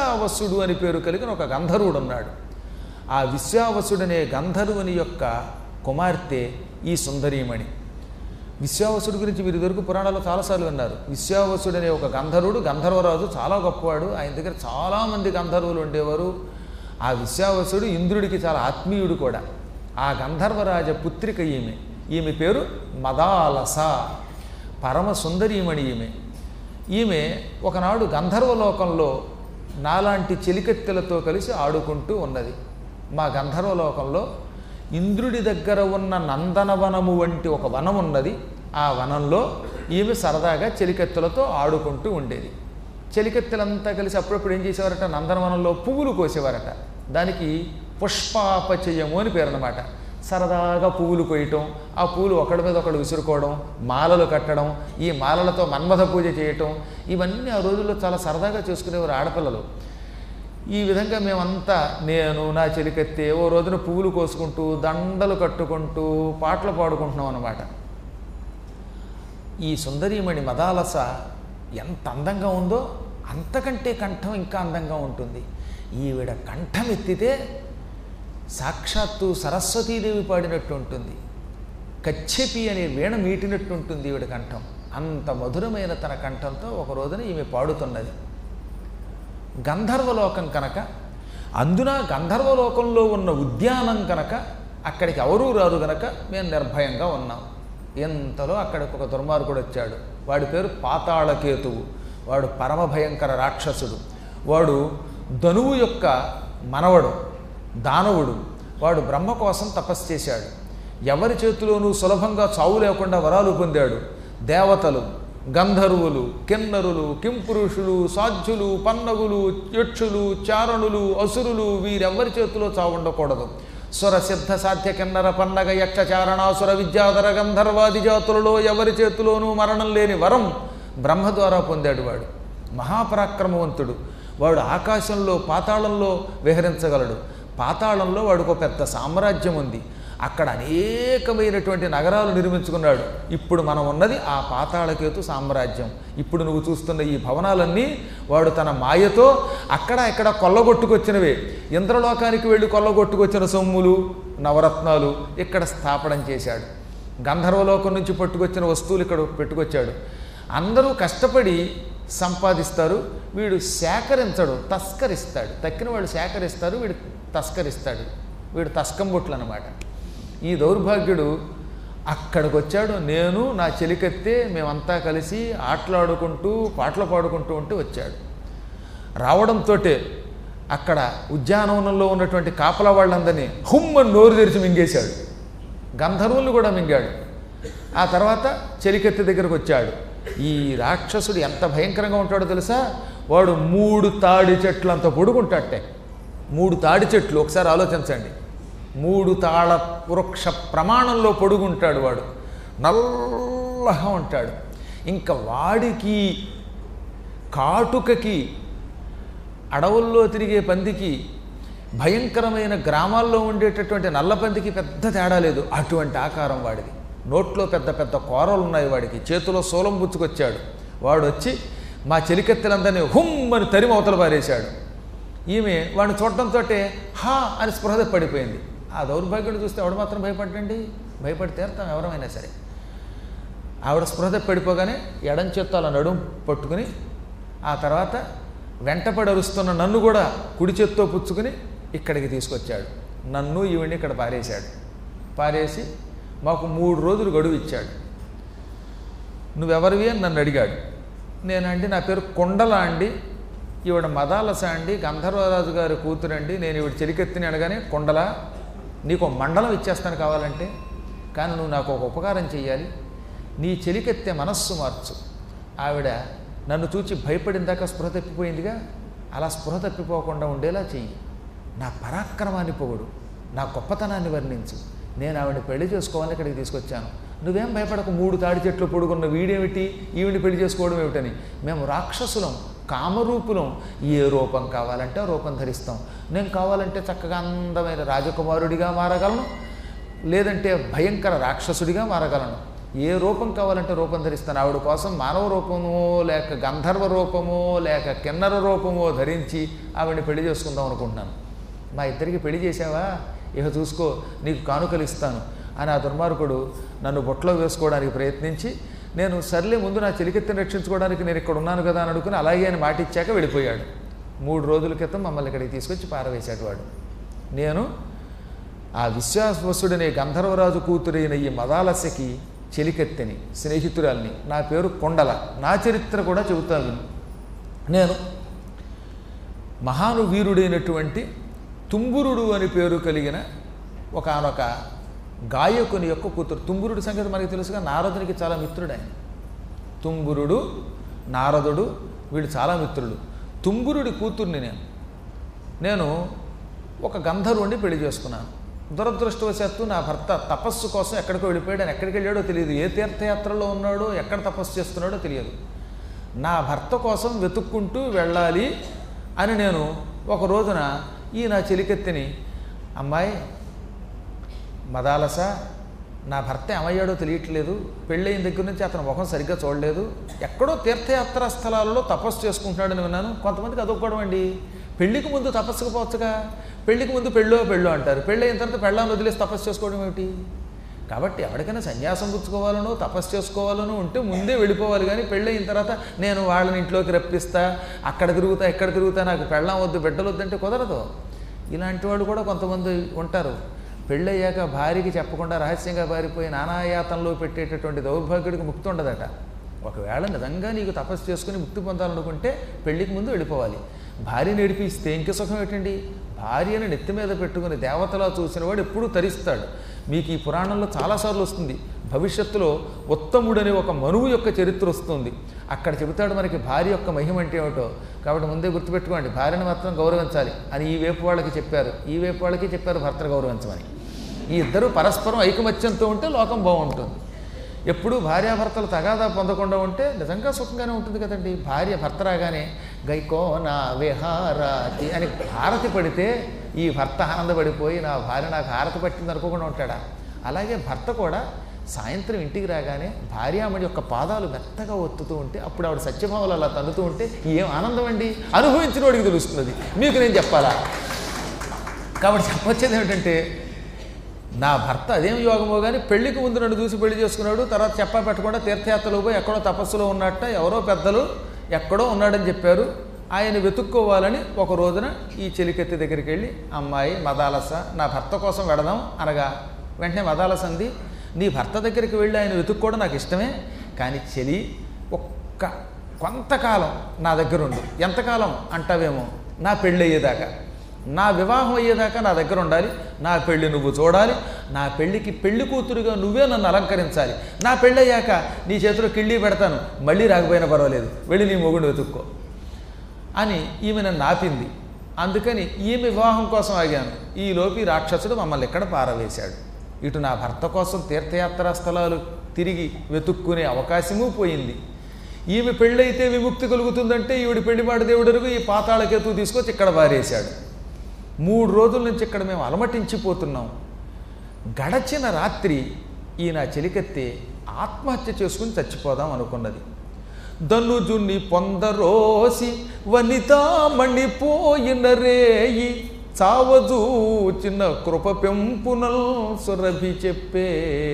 విశ్వావసుడు అని పేరు కలిగిన ఒక గంధర్వుడు ఉన్నాడు. ఆ విశ్వావసుడనే గంధర్వుని యొక్క కుమార్తె ఈ సుందరీమణి. విశ్వావసుడి గురించి మీరు ఇదివరకు పురాణాల్లో చాలాసార్లు విన్నారు. విశ్వావసుడు అనే ఒక గంధర్వుడు, గంధర్వరాజు, చాలా గొప్పవాడు. ఆయన దగ్గర చాలామంది గంధర్వులు ఉండేవారు. ఆ విశ్వావసుడు ఇంద్రుడికి చాలా ఆత్మీయుడు కూడా. ఆ గంధర్వరాజ పుత్రిక ఈమె. ఈమె పేరు మదాలస, పరమ సుందరీమణి ఈమె. ఈమె ఒకనాడు గంధర్వలోకంలో నాలాంటి చెలికత్తెలతో కలిసి ఆడుకుంటూ ఉన్నది. మా గంధర్వలోకంలో ఇంద్రుడి దగ్గర ఉన్న నందనవనము వంటి ఒక వనం ఉన్నది. ఆ వనంలో ఈమె సరదాగా చెలికత్తెలతో ఆడుకుంటూ ఉండేది. చెలికత్తెలంతా కలిసి అప్పుడప్పుడు ఏం చేసేవారట, నందనవనంలో పువ్వులు కోసేవారట. దానికి పుష్పాపచయము అని పేరు అన్నమాట. సరదాగా పువ్వులు కొయ్యటం, ఆ పువ్వులు ఒకడి మీద ఒకడు విసురుకోవడం, మాలలు కట్టడం, ఈ మాలలతో మన్మథ పూజ చేయటం, ఇవన్నీ ఆ రోజుల్లో చాలా సరదాగా చేసుకునేవారు ఆడపిల్లలు. ఈ విధంగా మేమంతా, నేను నా చెలికత్తే ఓ రోజున పువ్వులు కోసుకుంటూ దండలు కట్టుకుంటూ పాటలు పాడుకుంటున్నాం అన్నమాట. ఈ సుందరీమణి మదాలస ఎంత అందంగా ఉందో అంతకంటే కంఠం ఇంకా అందంగా ఉంటుంది. ఈవిడ కంఠం ఎత్తితే సాక్షాత్తు సరస్వతీదేవి పాడినట్టు ఉంటుంది. కచ్చెపి అనే వీణ మీటినట్టు ఉంటుంది ఈవిడ కంఠం. అంత మధురమైన తన కంఠంతో ఒక రోజున ఈమె పాడుతున్నది. గంధర్వలోకం కనుక, అందున గంధర్వలోకంలో ఉన్న ఉద్యానం కనుక అక్కడికి ఎవరూ రారు కనుక మేము నిర్భయంగా ఉన్నాం. ఎంతలో అక్కడికి ఒక దుర్మార్గుడు వచ్చాడు. వాడి పేరు పాతాళకేతువు. వాడు పరమ భయంకర రాక్షసుడు. వాడు ధనువు యొక్క మనవడు, దానవుడు. వాడు బ్రహ్మ కోసం తపస్సు చేశాడు. ఎవరి చేతిలోనూ సులభంగా చావు లేకుండా వరాలు పొందాడు. దేవతలు, గంధర్వులు, కిన్నరులు, కింపురుషులు, సాధ్యులు, పన్నగులు, యక్షులు, చారణులు, అసురులు, వీరెవ్వరి చేతిలో చావు ఉండకూడదు. స్వర సిద్ధ సాధ్య కిన్నర పన్నగ యక్ష చారణాసుర విద్యాధర గంధర్వాది జాతులలో ఎవరి చేతిలోనూ మరణం లేని వరం బ్రహ్మ ద్వారా పొందాడు. వాడు మహాపరాక్రమవంతుడు. వాడు ఆకాశంలో పాతాళంలో విహరించగలడు. పాతాళంలో వాడికి ఒక పెద్ద సామ్రాజ్యం ఉంది. అక్కడ అనేకమైనటువంటి నగరాలు నిర్మించుకున్నాడు. ఇప్పుడు మనం ఉన్నది ఆ పాతాళకేతు సామ్రాజ్యం. ఇప్పుడు నువ్వు చూస్తున్న ఈ భవనాలన్నీ వాడు తన మాయతో అక్కడ ఇక్కడ కొల్లగొట్టుకొచ్చినవే. ఇంద్రలోకానికి వెళ్ళి కొల్లగొట్టుకొచ్చిన సొమ్ములు, నవరత్నాలు ఇక్కడ స్థాపనం చేశాడు. గంధర్వలోకం నుంచి పట్టుకొచ్చిన వస్తువులు ఇక్కడ పెట్టుకొచ్చాడు. అందరూ కష్టపడి సంపాదిస్తారు, వీడు సేకరించడు, తస్కరిస్తాడు. తక్కిన వాడు సేకరిస్తారు, వీడు తస్కరిస్తాడు. వీడు తస్కంబొట్లు అన్నమాట. ఈ దౌర్భాగ్యుడు అక్కడికి వచ్చాడు. నేను నా చెలికత్తే మేమంతా కలిసి ఆటలాడుకుంటూ పాటలు పాడుకుంటూ ఉంటూ వచ్చాడు. రావడంతో అక్కడ ఉద్యానవనంలో ఉన్నటువంటి కాపలా వాళ్ళందరినీ హుమ్మని నోరు తెరిచి మింగేశాడు. గంధర్వులు కూడా మింగాడు. ఆ తర్వాత చెలికత్తి దగ్గరకు వచ్చాడు. ఈ రాక్షసుడు ఎంత భయంకరంగా ఉంటాడో తెలుసా? వాడు మూడు తాడి చెట్లు అంత పొడుగుంటాటే. మూడు తాడి చెట్లు ఒకసారి ఆలోచించండి. మూడు తాళ వృక్ష ప్రమాణంలో పొడుగుంటాడు వాడు. నల్లగా ఉంటాడు. ఇంకా వాడికి కాటుకకి, అడవుల్లో తిరిగే పందికి, భయంకరమైన గ్రామాల్లో ఉండేటటువంటి నల్ల పందికి పెద్ద తేడా లేదు. అటువంటి ఆకారం వాడిది. నోట్లో పెద్ద పెద్ద కూరలు ఉన్నాయి వాడికి. చేతిలో శూలం పుచ్చుకొచ్చాడు. వాడు వచ్చి మా చెలికత్తెలందరినీ హుమ్ అని తరిమి అవతల పారేశాడు. ఈమె వాడిని చూడటంతో హా అని స్పృహ పడిపోయింది. ఆ దౌర్భాగ్యుడు చూస్తే ఆవిడ మాత్రం భయపడండి, భయపడి తీరుతాం ఎవరమైనా సరే. ఆవిడ స్పృహ పడిపోగానే ఎడం చేత్తో అలా నడుం పట్టుకుని, ఆ తర్వాత వెంటపడి అరుస్తున్న నన్ను కూడా కుడి చేత్తో పుచ్చుకుని ఇక్కడికి తీసుకొచ్చాడు. నన్ను ఈవిడిని ఇక్కడ పారేశాడు. పారేసి మాకు మూడు రోజులు గడువు ఇచ్చాడు. నువ్వెవరివి అని నన్ను అడిగాడు. నేనండి నా పేరు కొండల అండి, ఈవిడ మదాలస అండి, గంధర్వరాజు గారి కూతురండి, నేను ఈవిడ చెలికెత్తిని అనగానే, కొండల నీకు మండలం ఇచ్చేస్తాను కావాలంటే, కానీ నువ్వు నాకు ఒక ఉపకారం చెయ్యాలి. నీ చెలికెత్తే మనస్సు మార్చు. ఆవిడ నన్ను చూచి భయపడిందాక స్పృహ తప్పిపోయిందిగా, అలా స్పృహ తప్పిపోకుండా ఉండేలా చెయ్యి. నా పరాక్రమాన్ని పొగుడు, నా గొప్పతనాన్ని వర్ణించు. నేను ఆవిడని పెళ్లి చేసుకోవాలని ఇక్కడికి తీసుకొచ్చాను. నువ్వేం భయపడకు. మూడు తాడి చెట్లు పొడుగున్న వీడేమిటి, ఈవిని పెళ్లి చేసుకోవడం ఏమిటని. మేము రాక్షసులం, కామరూపులం. ఏ రూపం కావాలంటే ఆ రూపం ధరిస్తాం. నేను కావాలంటే చక్కగా అందమైన రాజకుమారుడిగా మారగలను, లేదంటే భయంకర రాక్షసుడిగా మారగలను. ఏ రూపం కావాలంటే రూపం ధరిస్తాను. ఆవిడ కోసం మానవ రూపమో లేక గంధర్వ రూపమో లేక కిన్నర రూపమో ధరించి ఆవిడని పెళ్లి చేసుకుందాం అనుకుంటున్నాను. మా ఇద్దరికి పెళ్లి చేసావా, ఇక చూసుకో, నీకు కానుకలు ఇస్తాను. అని ఆ దుర్మార్గుడు నన్ను బొట్లో వేసుకోవడానికి ప్రయత్నించి, నేను సర్లే ముందు నా చెలికెత్తిని రక్షించుకోవడానికి నేను ఇక్కడ ఉన్నాను కదా అని అనుకుని అలాగే అని మాట ఇచ్చాక వెళ్ళిపోయాడు. మూడు రోజుల క్రితం మమ్మల్ని ఇక్కడికి తీసుకొచ్చి పారవేశాడు వాడు. నేను ఆ విశ్వాసవసుడనే గంధర్వరాజు కూతురైన ఈ మదాలస్యకి చెలికెత్తిని, స్నేహితురాల్ని. నా పేరు కొండల. నా చరిత్ర కూడా చెబుతాను. నేను మహానువీరుడైనటువంటి తుంబురుడు అని పేరు కలిగిన ఒకానొక గాయకుని యొక్క కూతురు. తుంబురుడు సంగతి మనకి తెలుసుగా, నారదునికి చాలా మిత్రుడు ఆయన. తుంబురుడు, నారదుడు వీళ్ళు చాలా మిత్రులు. తుంబురుడి కూతుర్ని నేను నేను ఒక గంధర్వుడిని పెళ్లి చేసుకున్నాను. దురదృష్టవశాత్తు నా భర్త తపస్సు కోసం ఎక్కడికో వెళ్ళిపోయాడు. ఆయన ఎక్కడికి వెళ్ళాడో తెలియదు, ఏ తీర్థయాత్రలో ఉన్నాడో, ఎక్కడ తపస్సు చేస్తున్నాడో తెలియదు. నా భర్త కోసం వెతుక్కుంటూ వెళ్ళాలి అని నేను ఒక రోజున ఈ నా చెలికెత్తిని, అమ్మాయి మదాలస, నా భర్త ఏమయ్యాడో తెలియట్లేదు, పెళ్ళయిన దగ్గర నుంచి అతను ముఖం సరిగ్గా చూడలేదు, ఎక్కడో తీర్థయాత్రా స్థలాలలో తపస్సు చేసుకుంటున్నాడని విన్నాను. కొంతమందికి అదొక్కడం అండి, పెళ్లికి ముందు తపస్సుకు పోవచ్చుగా, పెళ్లికి ముందు పెళ్ళో పెళ్ళో అంటారు, పెళ్ళి అయిన తర్వాత పెళ్ళాన్ని వదిలేసి తపస్సు చేసుకోవడం ఏమిటి? కాబట్టి ఎవరికైనా సన్యాసం పుచ్చుకోవాలనో తపస్సు చేసుకోవాలనో ఉంటే ముందే వెళ్ళిపోవాలి. కానీ పెళ్ళి అయిన తర్వాత నేను వాళ్ళని ఇంట్లోకి రప్పిస్తా, అక్కడ తిరుగుతా ఇక్కడ తిరుగుతా, నాకు పెళ్ళాం వద్దు బిడ్డలు వద్దంటే కుదరదు. ఇలాంటి వాళ్ళు కూడా కొంతమంది ఉంటారు. పెళ్ళయ్యాక భార్యకి చెప్పకుండా రహస్యంగా పారిపోయి నానాయాతంలో పెట్టేటటువంటి దౌర్భాగ్యుడికి ముక్తి ఉండదట. ఒకవేళ నిజంగా నీకు తపస్సు చేసుకుని ముక్తి పొందాలనుకుంటే పెళ్ళికి ముందు వెళ్ళిపోవాలి. భార్యని ఏడిపిస్తే ఇంక సుఖం ఏంటండి? భార్యను నెత్తి మీద పెట్టుకుని దేవతలా చూసిన వాడు ఎప్పుడూ తరిస్తాడు. మీకు ఈ పురాణంలో చాలాసార్లు వస్తుంది. భవిష్యత్తులో ఉత్తముడని ఒక మనువు యొక్క చరిత్ర వస్తుంది. అక్కడ చెబుతాడు మనకి భార్య యొక్క మహిమ అంటే ఏమిటో. కాబట్టి ముందే గుర్తుపెట్టుకోండి, భార్యను మాత్రం గౌరవించాలి అని ఈ వైపు వాళ్ళకి చెప్పారు, ఈ వైపు వాళ్ళకి చెప్పారు భర్తను గౌరవించమని. ఈ ఇద్దరు పరస్పరం ఐకమత్యంతో ఉంటే లోకం బాగుంటుంది. ఎప్పుడూ భార్యాభర్తలు తగాదా పొందకుండా ఉంటే నిజంగా సుఖంగానే ఉంటుంది కదండి. భార్య భర్త రాగానే గైకోనా విహారాతి అని హారతి పడితే ఈ భర్త ఆనందపడిపోయి నా భార్య నాకు హారతి పట్టింది అనుకోకుండా ఉంటాడా? అలాగే భర్త కూడా సాయంత్రం ఇంటికి రాగానే భార్యామణి యొక్క పాదాలు మెత్తగా ఒత్తుతూ ఉంటే అప్పుడు ఆవిడ సత్యభావాలు అలా తన్నుతూ ఉంటే ఏం ఆనందం అండి! అనుభవించిన వాడికి తెలుస్తుంది, మీకు నేను చెప్పాలా? కాబట్టి చెప్పొచ్చేది ఏమిటంటే, నా భర్త అదేం యోగమో కానీ పెళ్లికి ముందు నన్ను చూసి పెళ్లి చేసుకున్నాడు, తర్వాత చెప్పా పెట్టకుండా తీర్థయాత్రలో పోయి ఎక్కడో తపస్సులో ఉన్నట్ట ఎవరో పెద్దలు ఎక్కడో ఉన్నాడని చెప్పారు. ఆయన వెతుక్కోవాలని ఒక రోజున ఈ చెలికెత్తి దగ్గరికి వెళ్ళి, అమ్మాయి మదాలస, నా భర్త కోసం వెడదాం అనగా వెంటనే మదాలస అంది, నీ భర్త దగ్గరికి వెళ్ళి ఆయన వెతుక్కోవడం నాకు ఇష్టమే, కానీ చెలి ఒక్క కొంతకాలం నా దగ్గర ఉండు. ఎంతకాలం అంటావేమో, నా పెళ్ళి అయ్యేదాకా, నా వివాహం అయ్యేదాకా నా దగ్గర ఉండాలి, నా పెళ్ళి నువ్వు చూడాలి, నా పెళ్ళికి పెళ్లి కూతురుగా నువ్వే నన్ను అలంకరించాలి, నా పెళ్ళి అయ్యాక నీ చేతిలో కిళ్ళి పెడతాను, మళ్ళీ రాకపోయినా పర్వాలేదు, వెళ్ళి నీ మొగుడిని వెతుక్కో అని ఈమె నన్ను ఆపింది. అందుకని ఈమె వివాహం కోసం ఆగాను. ఈలోపు ఈ రాక్షసుడు మమ్మల్ని ఎక్కడ పారవేశాడు. ఇటు నా భర్త కోసం తీర్థయాత్రా స్థలాలు తిరిగి వెతుక్కునే అవకాశమూ పోయింది. ఈమె పెళ్ళైతే విముక్తి కలుగుతుందంటే ఈవిడి పెళ్లిపాటి దేవుడరుగు ఈ పాతాళకేతు తీసుకొచ్చి ఇక్కడ పారేశాడు. మూడు రోజుల నుంచి ఇక్కడ మేము అలమటించిపోతున్నాం. గడచిన రాత్రి ఈ నా చెలికెత్తి ఆత్మహత్య చేసుకుని చచ్చిపోదాం అనుకున్నది. ధనుజుని పొందరోసి వనితామణిపోయిన రేయి చావజూచిన కృప పెంపునల్ సురభి చెప్పే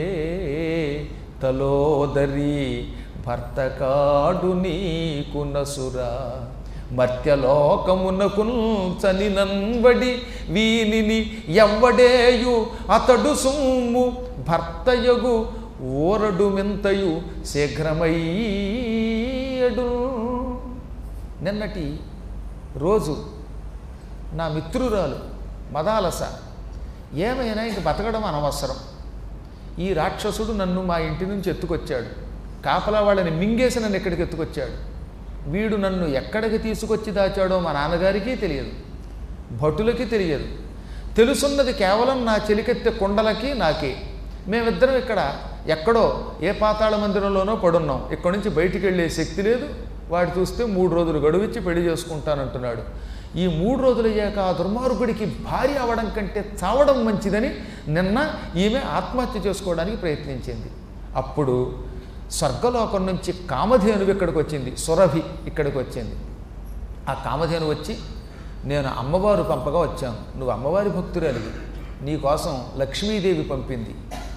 తలోదరి భర్త కాడు నీకు నసురా మర్త్యలోకమునకు చని నన్వడి వీనిని ఎవ్వడేయు అతడు సుమ్ము భర్తయగు ఓరడు మెంతయు శీఘ్రమయ్యడు. నిన్నటి రోజు నా మిత్రురాలు మదాలస ఏమైనా ఇంక బతకడం అనవసరం, ఈ రాక్షసుడు నన్ను మా ఇంటి నుంచి ఎత్తుకొచ్చాడు, కాపలా వాళ్ళని మింగేసి నన్ను ఎక్కడికి ఎత్తుకొచ్చాడు, వీడు నన్ను ఎక్కడికి తీసుకొచ్చి దాచాడో మా నాన్నగారికి తెలియదు, భటులకి తెలియదు, తెలుసున్నది కేవలం నా చెలికెత్తె కుండలకి నాకే. మేమిద్దరం ఇక్కడ ఎక్కడో ఏ పాతాళ మందిరంలోనో పడున్నాం, ఇక్కడి నుంచి బయటికి వెళ్ళే శక్తి లేదు. వాడు చూస్తే మూడు రోజులు గడువిచ్చి పెళ్లి చేసుకుంటానంటున్నాడు. ఈ మూడు రోజులు అయ్యాక ఆ దుర్మార్గుడికి భార్య అవ్వడం కంటే చావడం మంచిదని నిన్న ఈమె ఆత్మహత్య చేసుకోవడానికి ప్రయత్నించింది. అప్పుడు స్వర్గలోకం నుంచి కామధేనువు ఇక్కడికి వచ్చింది, సురభి ఇక్కడికి వచ్చింది. ఆ కామధేను వచ్చి, నేను అమ్మవారు పంపగా వచ్చాను, నువ్వు అమ్మవారి భక్తురాలివి, నీకోసం లక్ష్మీదేవి పంపింది,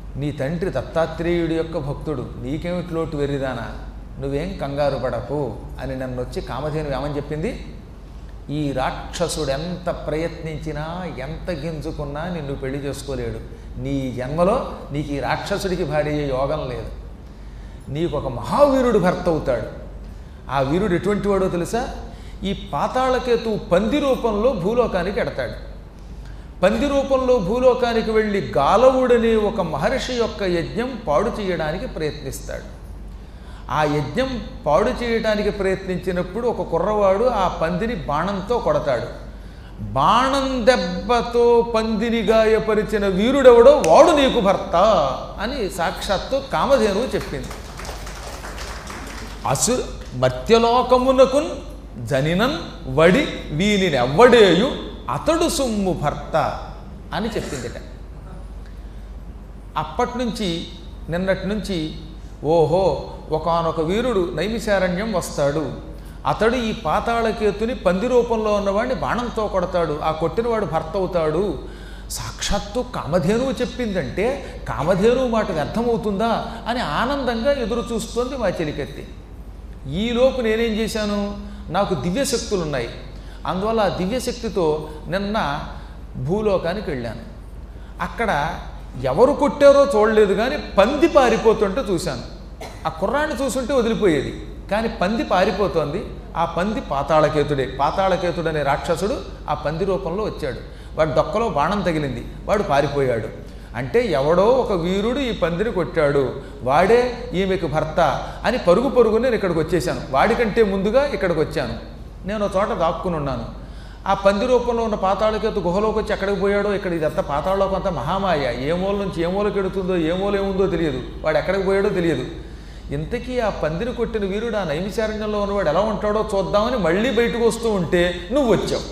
నీ తండ్రి దత్తాత్రేయుడి యొక్క భక్తుడు, నీకేమిటి లోటు వెర్రిదానా, నువ్వేం కంగారు పడకు అని నన్ను వచ్చి కామధేను ఏమని చెప్పింది, ఈ రాక్షసుడు ఎంత ప్రయత్నించినా ఎంత గింజుకున్నా నిన్ను పెళ్లి చేసుకోలేడు. నీ జన్మలో నీకు ఈ రాక్షసుడికి భార్య యోగం లేదు. నీకు ఒక మహావీరుడు భర్త అవుతాడు. ఆ వీరుడు ఎటువంటి వాడో తెలుసా? ఈ పాతాళకేతు పంది రూపంలో భూలోకానికి ఎడతాడు. పంది రూపంలో భూలోకానికి వెళ్ళి గాలవుడనే ఒక మహర్షి యొక్క యజ్ఞం పాడు చేయడానికి ప్రయత్నిస్తాడు. ఆ యజ్ఞం పాడు చేయడానికి ప్రయత్నించినప్పుడు ఒక కుర్రవాడు ఆ పందిని బాణంతో కొడతాడు. బాణం దెబ్బతో పందిని గాయపరిచిన వీరుడెవడో వాడు నీకు భర్త అని సాక్షాత్తు కామధేనువు చెప్పింది. అసు మర్త్యలోకమునకున్ జనినన్ వడి వీనినెవ్వడేయు అతడు సుమ్ము భర్త అని చెప్పిందిట. అప్పటి నుంచి నిన్నటి నుంచి ఓహో ఒకానొక వీరుడు నైమిశారణ్యం వస్తాడు, అతడు ఈ పాతాళకేతుని పంది రూపంలో ఉన్నవాడిని బాణంతో కొడతాడు, ఆ కొట్టినవాడు భర్త అవుతాడు. సాక్షాత్తు కామధేనువు చెప్పిందంటే కామధేనువు మాట వ్యర్థమవుతుందా అని ఆనందంగా ఎదురు చూస్తోంది మా చెలికత్తి. ఈలోపు నేనేం చేశాను, నాకు దివ్యశక్తులు ఉన్నాయి, అందువల్ల ఆ దివ్యశక్తితో నిన్న భూలోకానికి వెళ్ళాను. అక్కడ ఎవరు కొట్టారో చూడలేదు కానీ పంది పారిపోతుంటే చూశాను. ఆ కుర్రాన్ని చూసుంటే వదిలిపోయేది, కానీ పంది పారిపోతోంది. ఆ పంది పాతాళకేతుడే. పాతాళకేతుడు అనే రాక్షసుడు ఆ పంది రూపంలో వచ్చాడు. వాడు డొక్కలో బాణం తగిలింది, వాడు పారిపోయాడు. అంటే ఎవడో ఒక వీరుడు ఈ పందిని కొట్టాడు, వాడే ఈమెకు భర్త అని పరుగు పరుగుని నేను ఇక్కడికి వచ్చేసాను. వాడికంటే ముందుగా ఇక్కడికి వచ్చాను. నేను ఒక చోట దాక్కుని ఉన్నాను. ఆ పంది రూపంలో ఉన్న పాతాళకేతు గుహలోకి వచ్చి ఎక్కడికి పోయాడో, ఇక్కడ ఇదంతా పాతాళలోకి అంతా మహామాయ, ఏ మూల నుంచి ఏ మూలకి ఎడుతుందో ఏ మూల ఏముందో తెలియదు, వాడు ఎక్కడికి పోయాడో తెలియదు. ఇంతకీ ఆ పందిని కొట్టిన వీరుడు ఆ నైమిశారణ్యంలో ఉన్నవాడు ఎలా ఉంటాడో చూద్దామని మళ్ళీ బయటకు వస్తూ ఉంటే నువ్వు వచ్చావు.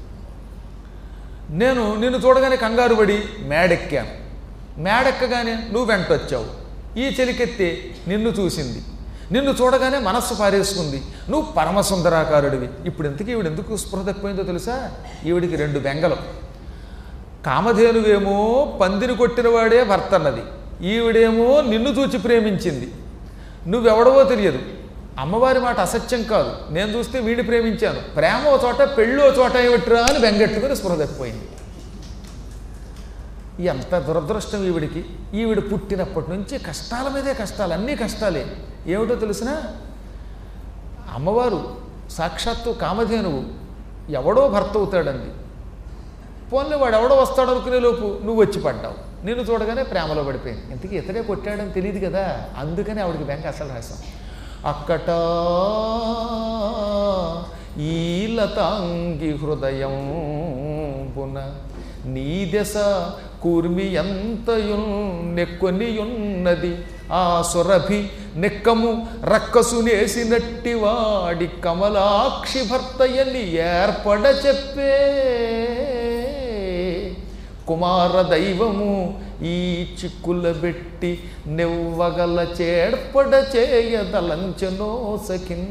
నేను నిన్ను చూడగానే కంగారు పడి మేడెక్కాను. మేడెక్కగానే నువ్వు వెంటొచ్చావు. ఈ చెలికెత్తి నిన్ను చూసింది, నిన్ను చూడగానే మనస్సు పారేసుకుంది. నువ్వు పరమసుందరాకారుడివి. ఇప్పుడు ఇంతకీ ఈవిడ ఎందుకు స్పృహ తప్పిపోయిందో తెలుసా? ఈవిడికి రెండు బెంగలు. కామధేనువేమో పందిని కొట్టినవాడే భర్త అన్నది, ఈవిడేమో నిన్ను చూచి ప్రేమించింది. నువ్వెవడవో తెలియదు. అమ్మవారి మాట అసత్యం కాదు, నేను చూస్తే వీడిని ప్రేమించాను, ప్రేమ ఓ చోట పెళ్ళో చోట ఏమిట్రా అని బెంగెట్టుకుని స్పృహ తప్పిపోయింది. ఎంత దురదృష్టం ఈవిడికి. ఈవిడ పుట్టినప్పటి నుంచి కష్టాల మీదే కష్టాలు, అన్నీ కష్టాలే. ఏమిటో తెలిసిన, అమ్మవారు సాక్షాత్తు కామధేనువు ఎవడో భర్త అవుతాడంది. పోన్లే వాడు ఎవడో వస్తాడు అనుకునే లోపు నువ్వు వచ్చి పడ్డావు. నిన్ను చూడగానే ప్రేమలో పడిపోయింది. ఇంతకీ ఇతడే కొట్టాడని తెలియదు కదా, అందుకని ఆవిడికి బెంగ అసలు రాసాం. అక్కట ఈ లతాంగి హృదయం పున నీ దశ కూర్మి ఎంతయున్ నెక్కొనియున్నది ఆ సురభి నెక్కము రక్కసునేసినట్టి వాడి కమలాక్షి భర్తయని ఏర్పడ చెప్పే కుమార దైవము ఈ చిక్కుల బెట్టి నెవ్వగల చేర్పడ చేయదలంచనో సఖిన్.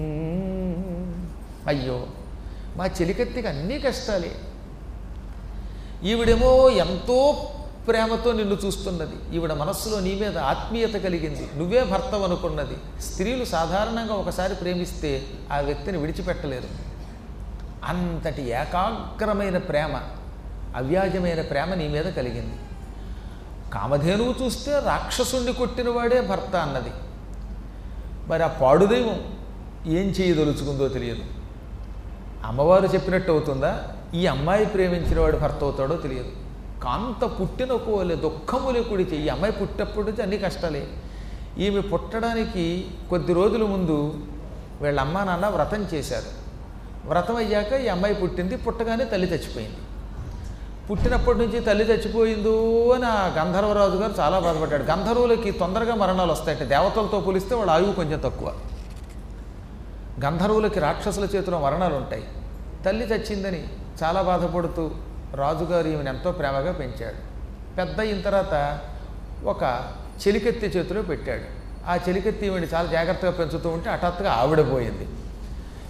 అయ్యో మా చెలికత్తికి అన్నీ కష్టాలే. ఈవిడేమో ఎంతో ప్రేమతో నిన్ను చూస్తున్నది, ఈవిడ మనస్సులో నీ మీద ఆత్మీయత కలిగింది, నువ్వే భర్తవు అనుకున్నది. స్త్రీలు సాధారణంగా ఒకసారి ప్రేమిస్తే ఆ వ్యక్తిని విడిచిపెట్టలేరు. అంతటి ఏకాగ్రమైన ప్రేమ, అవ్యాజమైన ప్రేమ నీ మీద కలిగింది. కామధేనువు చూస్తే రాక్షసుణ్ణి కొట్టినవాడే భర్త అన్నది. మరి ఆ పాడుదైవం ఏం చేయదలుచుకుందో తెలియదు. అమ్మవారు చెప్పినట్టు అవుతుందా? ఈ అమ్మాయి ప్రేమించిన వాడు భర్త అవుతాడో తెలియదు. కాంత పుట్టిన కోలే దుఃఖములే కుడిచి ఈ అమ్మాయి పుట్టినప్పటి నుంచి అన్ని కష్టాలే. ఈమె పుట్టడానికి కొద్ది రోజుల ముందు వీళ్ళ అమ్మా నాన్న వ్రతం చేశారు. వ్రతం అయ్యాక ఈ అమ్మాయి పుట్టింది. పుట్టగానే తల్లి చచ్చిపోయింది. పుట్టినప్పటి నుంచి తల్లి చచ్చిపోయిందో అని ఆ గంధర్వరాజు గారు చాలా బాధపడ్డాడు. గంధర్వులకి తొందరగా మరణాలు వస్తాయంటే దేవతలతో పోలిస్తే వాళ్ళ ఆయువు కొంచెం తక్కువ. గంధర్వులకి రాక్షసుల చేతిలో మరణాలు ఉంటాయి. తల్లి చచ్చిందని చాలా బాధపడుతూ రాజుగారు ఈమెను ఎంతో ప్రేమగా పెంచాడు. పెద్ద అయిన తర్వాత ఒక చెలికెత్తి చేతిలో పెట్టాడు. ఆ చెలికెత్తి ఈవిని చాలా జాగ్రత్తగా పెంచుతూ ఉంటే హఠాత్తుగా ఆవిడ పోయింది.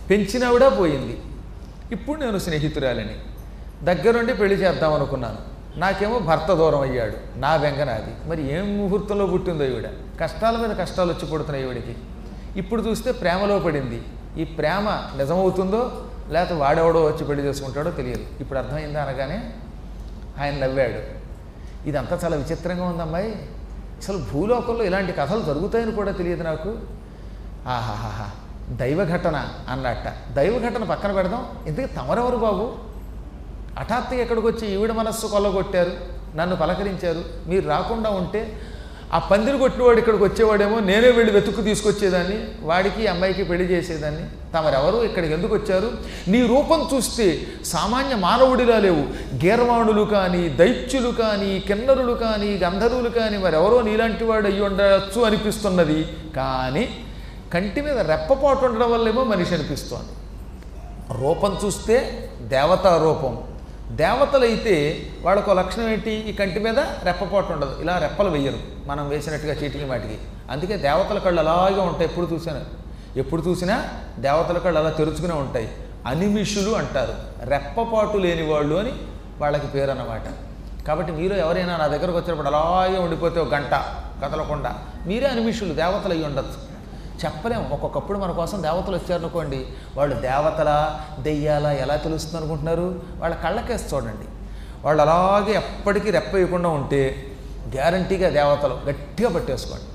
పెంచినావిడ పోయింది. ఇప్పుడు నేను స్నేహితురాలని దగ్గరుండి పెళ్లి చేద్దాం అనుకున్నాను. నాకేమో భర్త దూరం అయ్యాడు, నా బెంగ నాది. మరి ఏం ముహూర్తంలో పుట్టిందో ఈవిడ, కష్టాల మీద కష్టాలు వచ్చి పుడుతున్నాయి ఈవిడికి. ఇప్పుడు చూస్తే ప్రేమలో పడింది. ఈ ప్రేమ నిజమవుతుందో లేకపోతే వాడెవడో వచ్చి పెళ్లి చేసుకుంటాడో తెలియదు. ఇప్పుడు అర్థమైందా అనగానే ఆయన నవ్వాడు. ఇదంతా చాలా విచిత్రంగా ఉందమ్మాయి, అసలు భూలోకంలో ఇలాంటి కథలు జరుగుతాయని కూడా తెలియదు నాకు. ఆహాహాహా, దైవఘటన అన్నట్ట. దైవఘటన పక్కన పెడదాం, ఇంతకీ తమరెవరు బాబు? హఠాత్తుగా ఎక్కడికి వచ్చి ఈవిడ మనస్సు కొల్లగొట్టారు, నన్ను పలకరించారు. మీరు రాకుండా ఉంటే ఆ పందిరి కొట్టినవాడు ఇక్కడికి వచ్చేవాడేమో, నేనే వెళ్ళి వెతుక్కు తీసుకొచ్చేదాన్ని, వాడికి అమ్మాయికి పెళ్లి చేసేదాన్ని. తమరెవరు, ఇక్కడికి ఎందుకు వచ్చారు? నీ రూపం చూస్తే సామాన్య మానవుడిలా లేవు. గీర్వాణులు కానీ, దైత్యులు కానీ, కిన్నరులు కానీ, గంధర్వులు కానీ మరెవరో నీలాంటి వాడు అయ్యి ఉండొచ్చు అనిపిస్తున్నది. కానీ కంటి మీద రెప్పపాటు ఉండడం వల్లేమో మనిషి అనిపిస్తోంది. రూపం చూస్తే దేవతా రూపం. దేవతలైతే వాళ్ళకు లక్షణం ఏంటి? ఈ కంటి మీద రెప్పపాటు ఉండదు, ఇలా రెప్పలు వెయ్యరు మనం వేసినట్టుగా చీటికి మాటికి. అందుకే దేవతల కళ్ళు అలాగే ఉంటాయి. ఎప్పుడు చూసాను, ఎప్పుడు చూసినా దేవతల కళ్ళు అలా తెరుచుకునే ఉంటాయి. అనిమిషులు అంటారు, రెప్పపాటు లేని వాళ్ళు అని వాళ్ళకి పేరు అన్నమాట. కాబట్టి మీరు ఎవరైనా నా దగ్గరకు వచ్చినప్పుడు అలాగే ఉండిపోతే ఒక గంట కదలకుండా, మీరే అనిమిషులు, దేవతలు అయ్యి ఉండొచ్చు. చెప్పలేము. ఒక్కొక్కప్పుడు మన కోసం దేవతలు వచ్చారనుకోండి, వాళ్ళు దేవతలా దెయ్యాలా ఎలా తెలుస్తుంది అనుకుంటున్నారు? వాళ్ళ కళ్ళకేసి చూడండి. వాళ్ళు అలాగే ఎప్పటికీ రెప్పేయకుండా ఉంటే గ్యారంటీగా దేవతలు, గట్టిగా పట్టేసుకోండి.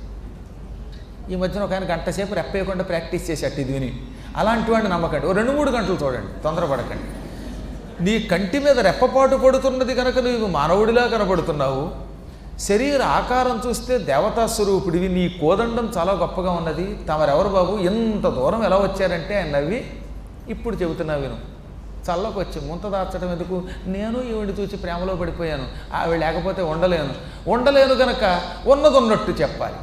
ఈ మధ్యన ఒక ఆయన గంట సేపు రెప్పేయకుండా ప్రాక్టీస్ చేసేట్టు ఇది విని, అలాంటి వాడిని నమ్మకండి. ఓ రెండు మూడు గంటలు చూడండి, తొందరపడకండి. నీ కంటి మీద రెప్పపాటు పడుతున్నది కనుక నువ్వు మానవుడిలా కనబడుతున్నావు. శరీర ఆకారం చూస్తే దేవతా స్వరూపుడివి. నీ కోదండం చాలా గొప్పగా ఉన్నది. తమరెవరు బాబు, ఎంత దూరం ఎలా వచ్చారంటే ఆయన నవ్వి, ఇప్పుడు చెబుతున్నా విను. చల్లకు వచ్చి ముంత దాచడం ఎందుకు? నేను ఈవిడి చూసి ప్రేమలో పడిపోయాను, ఆవిడ లేకపోతే ఉండలేను. ఉండలేను గనక ఉన్నది ఉన్నట్టు చెప్పాలి.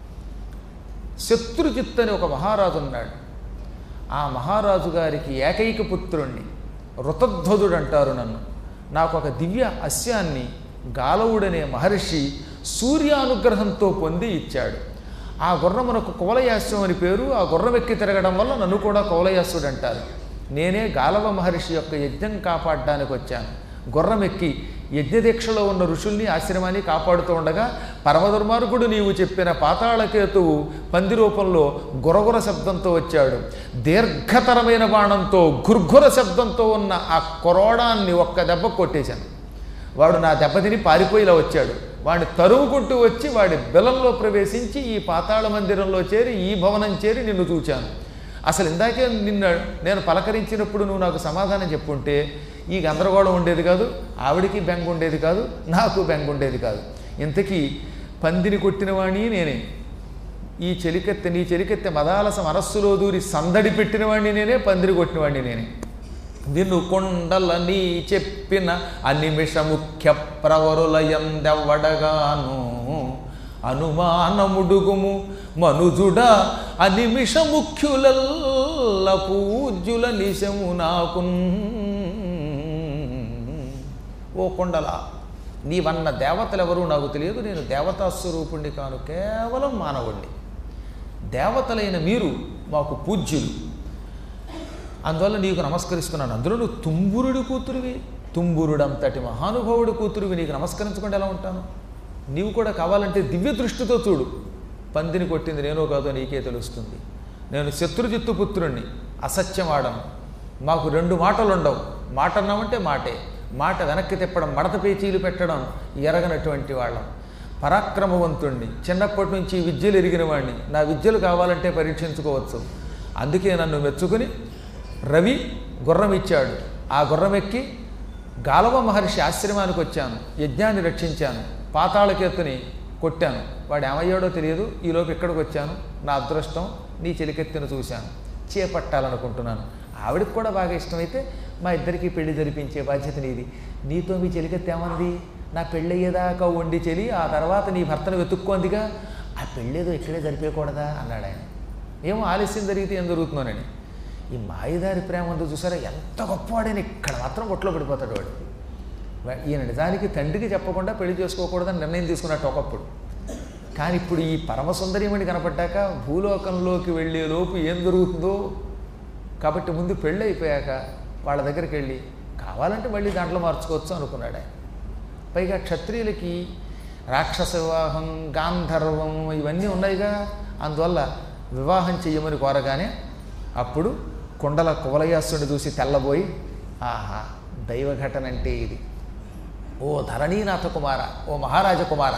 శత్రుజిత్ అని ఒక మహారాజు ఉన్నాడు. ఆ మహారాజు గారికి ఏకైక పుత్రుణ్ణి, ఋతధ్వజుడు అంటారు నన్ను. నాకు ఒక దివ్య అస్యాన్ని గాలవుడనే మహర్షి సూర్యానుగ్రహంతో పొంది ఇచ్చాడు. ఆ గుర్రమునకు కౌలయాస్యం అని పేరు. ఆ గుర్రం ఎక్కి తిరగడం వల్ల నన్ను కూడా కౌలయాసుడు అంటారు. నేనే గాలవ మహర్షి యొక్క యజ్ఞం కాపాడడానికి వచ్చాను. గుర్రం ఎక్కి యజ్ఞదీక్షలో ఉన్న ఋషుల్ని ఆశ్రమాన్ని కాపాడుతూ ఉండగా పరమదుర్మార్గుడు నీవు చెప్పిన పాతాళకేతువు పంది రూపంలో గురగుర శబ్దంతో వచ్చాడు. దీర్ఘతరమైన బాణంతో గుర్గుర శబ్దంతో ఉన్న ఆ కొరోడాన్ని ఒక్క దెబ్బ కొట్టేశాను. వాడు నా దెబ్బతిని పారిపోయిలా వచ్చాడు. వాడిని తరుముకుంటూ వచ్చి వాడి బెలంలో ప్రవేశించి ఈ పాతాళ మందిరంలో చేరి ఈ భవనం చేరి నిన్ను చూచాను. అసలు ఇందాకే నిన్న నేను పలకరించినప్పుడు నువ్వు నాకు సమాధానం చెప్పుంటే ఈ గందరగోళం ఉండేది కాదు, ఆవిడికి బెంగ ఉండేది కాదు, నాకు బెంగ ఉండేది కాదు. ఇంతకీ పందిని కొట్టినవాణి నేనే, ఈ చెలికెత్తె నీ చెలికెత్తె మదాలస మనస్సులో దూరి సందడి పెట్టినవాణ్ణి నేనే, పందిని కొట్టినవాణ్ణి నేనే. నిన్ను కొండలని చెప్పిన అనిమిష ముఖ్య ప్రవరులయందెవ్వడగాను అనుమానముడుగుము మనుజుడ అనిమిష ముఖ్యులల్ల పూజ్యుల నిశము నాకు. ఓ కొండల, నీవన్న దేవతలెవరూ నాకు తెలియదు. నేను దేవతా స్వరూపుణ్ణి కాను, కేవలం మానవుణ్ణి. దేవతలైన మీరు మాకు పూజ్యులు, అందువల్ల నీకు నమస్కరిస్తున్నాను. అందులో నువ్వు తుంబురుడి కూతురువి, తుంబురుడంతటి మహానుభావుడి కూతురువి, నీకు నమస్కరించకుండా ఎలా ఉంటాను? నీవు కూడా కావాలంటే దివ్య దృష్టితో చూడు. పందిని కొట్టింది నేనో కాదో నీకే తెలుస్తుంది. నేను శత్రుజిత్తు పుత్రుణ్ణి, అసత్యమాడను. మాకు రెండు మాటలు ఉండవు. మాట అన్నామంటే మాటే, మాట వెనక్కి తిప్పడం, మడత పేచీలు పెట్టడం ఎరగనటువంటి వాళ్ళం. పరాక్రమవంతుణ్ణి, చిన్నప్పటి నుంచి విద్యలు ఎరిగిన వాడిని. నా విద్యలు కావాలంటే పరీక్షించుకోవచ్చు. అందుకే నన్ను మెచ్చుకుని రవి గుర్రం ఇచ్చాడు. ఆ గుర్రం ఎక్కి గాలవ మహర్షి ఆశ్రమానికి వచ్చాను, యజ్ఞాన్ని రక్షించాను, పాతాళకేతుని కొట్టాను. వాడు ఏమయ్యాడో తెలియదు. ఈలోపు ఇక్కడికి వచ్చాను. నా అదృష్టం నీ చెలికెత్తిని చూశాను, చేపట్టాలనుకుంటున్నాను. ఆవిడకి కూడా బాగా ఇష్టమైతే మా ఇద్దరికీ పెళ్లి జరిపించే బాధ్యత నీది. నీతో మీ చెలికెత్తి ఏమంది? నా పెళ్ళయ్యేదాకా వండి చెలి, ఆ తర్వాత నీ భర్తను వెతుక్కోందిగా, ఆ పెళ్ళేదో ఇక్కడే జరిపేయకూడదా అన్నాడు ఆయన. ఏమో ఆలస్యం జరిగితే ఏం జరుగుతుందోనని. ఈ మాయదారి ప్రేమ ఉందో చూసారా, ఎంత గొప్పవాడైనా ఇక్కడ మాత్రం ఒట్లో పడిపోతాడు వాడు. ఈయన నిజానికి తండ్రికి చెప్పకుండా పెళ్లి చేసుకోకూడదని నిర్ణయం తీసుకున్నట్టు ఒకప్పుడు. కానీ ఇప్పుడు ఈ పరమసుందరీమణి కనపడ్డాక భూలోకంలోకి వెళ్ళే లోపు ఏం జరుగుతుందో, కాబట్టి ముందు పెళ్ళి అయిపోయాక వాళ్ళ దగ్గరికి వెళ్ళి కావాలంటే మళ్ళీ దాంట్లో మార్చుకోవచ్చు అనుకున్నాడు ఆయన. పైగా క్షత్రియులకి రాక్షస వివాహం, గాంధర్వం ఇవన్నీ ఉన్నాయిగా. అందువల్ల వివాహం చెయ్యమని కోరగానే అప్పుడు కుండల కువలయాసుని చూసి తెల్లబోయి, ఆహా దైవఘటన అంటే ఇది, ఓ ధరణీనాథ కుమార, ఓ మహారాజ కుమార,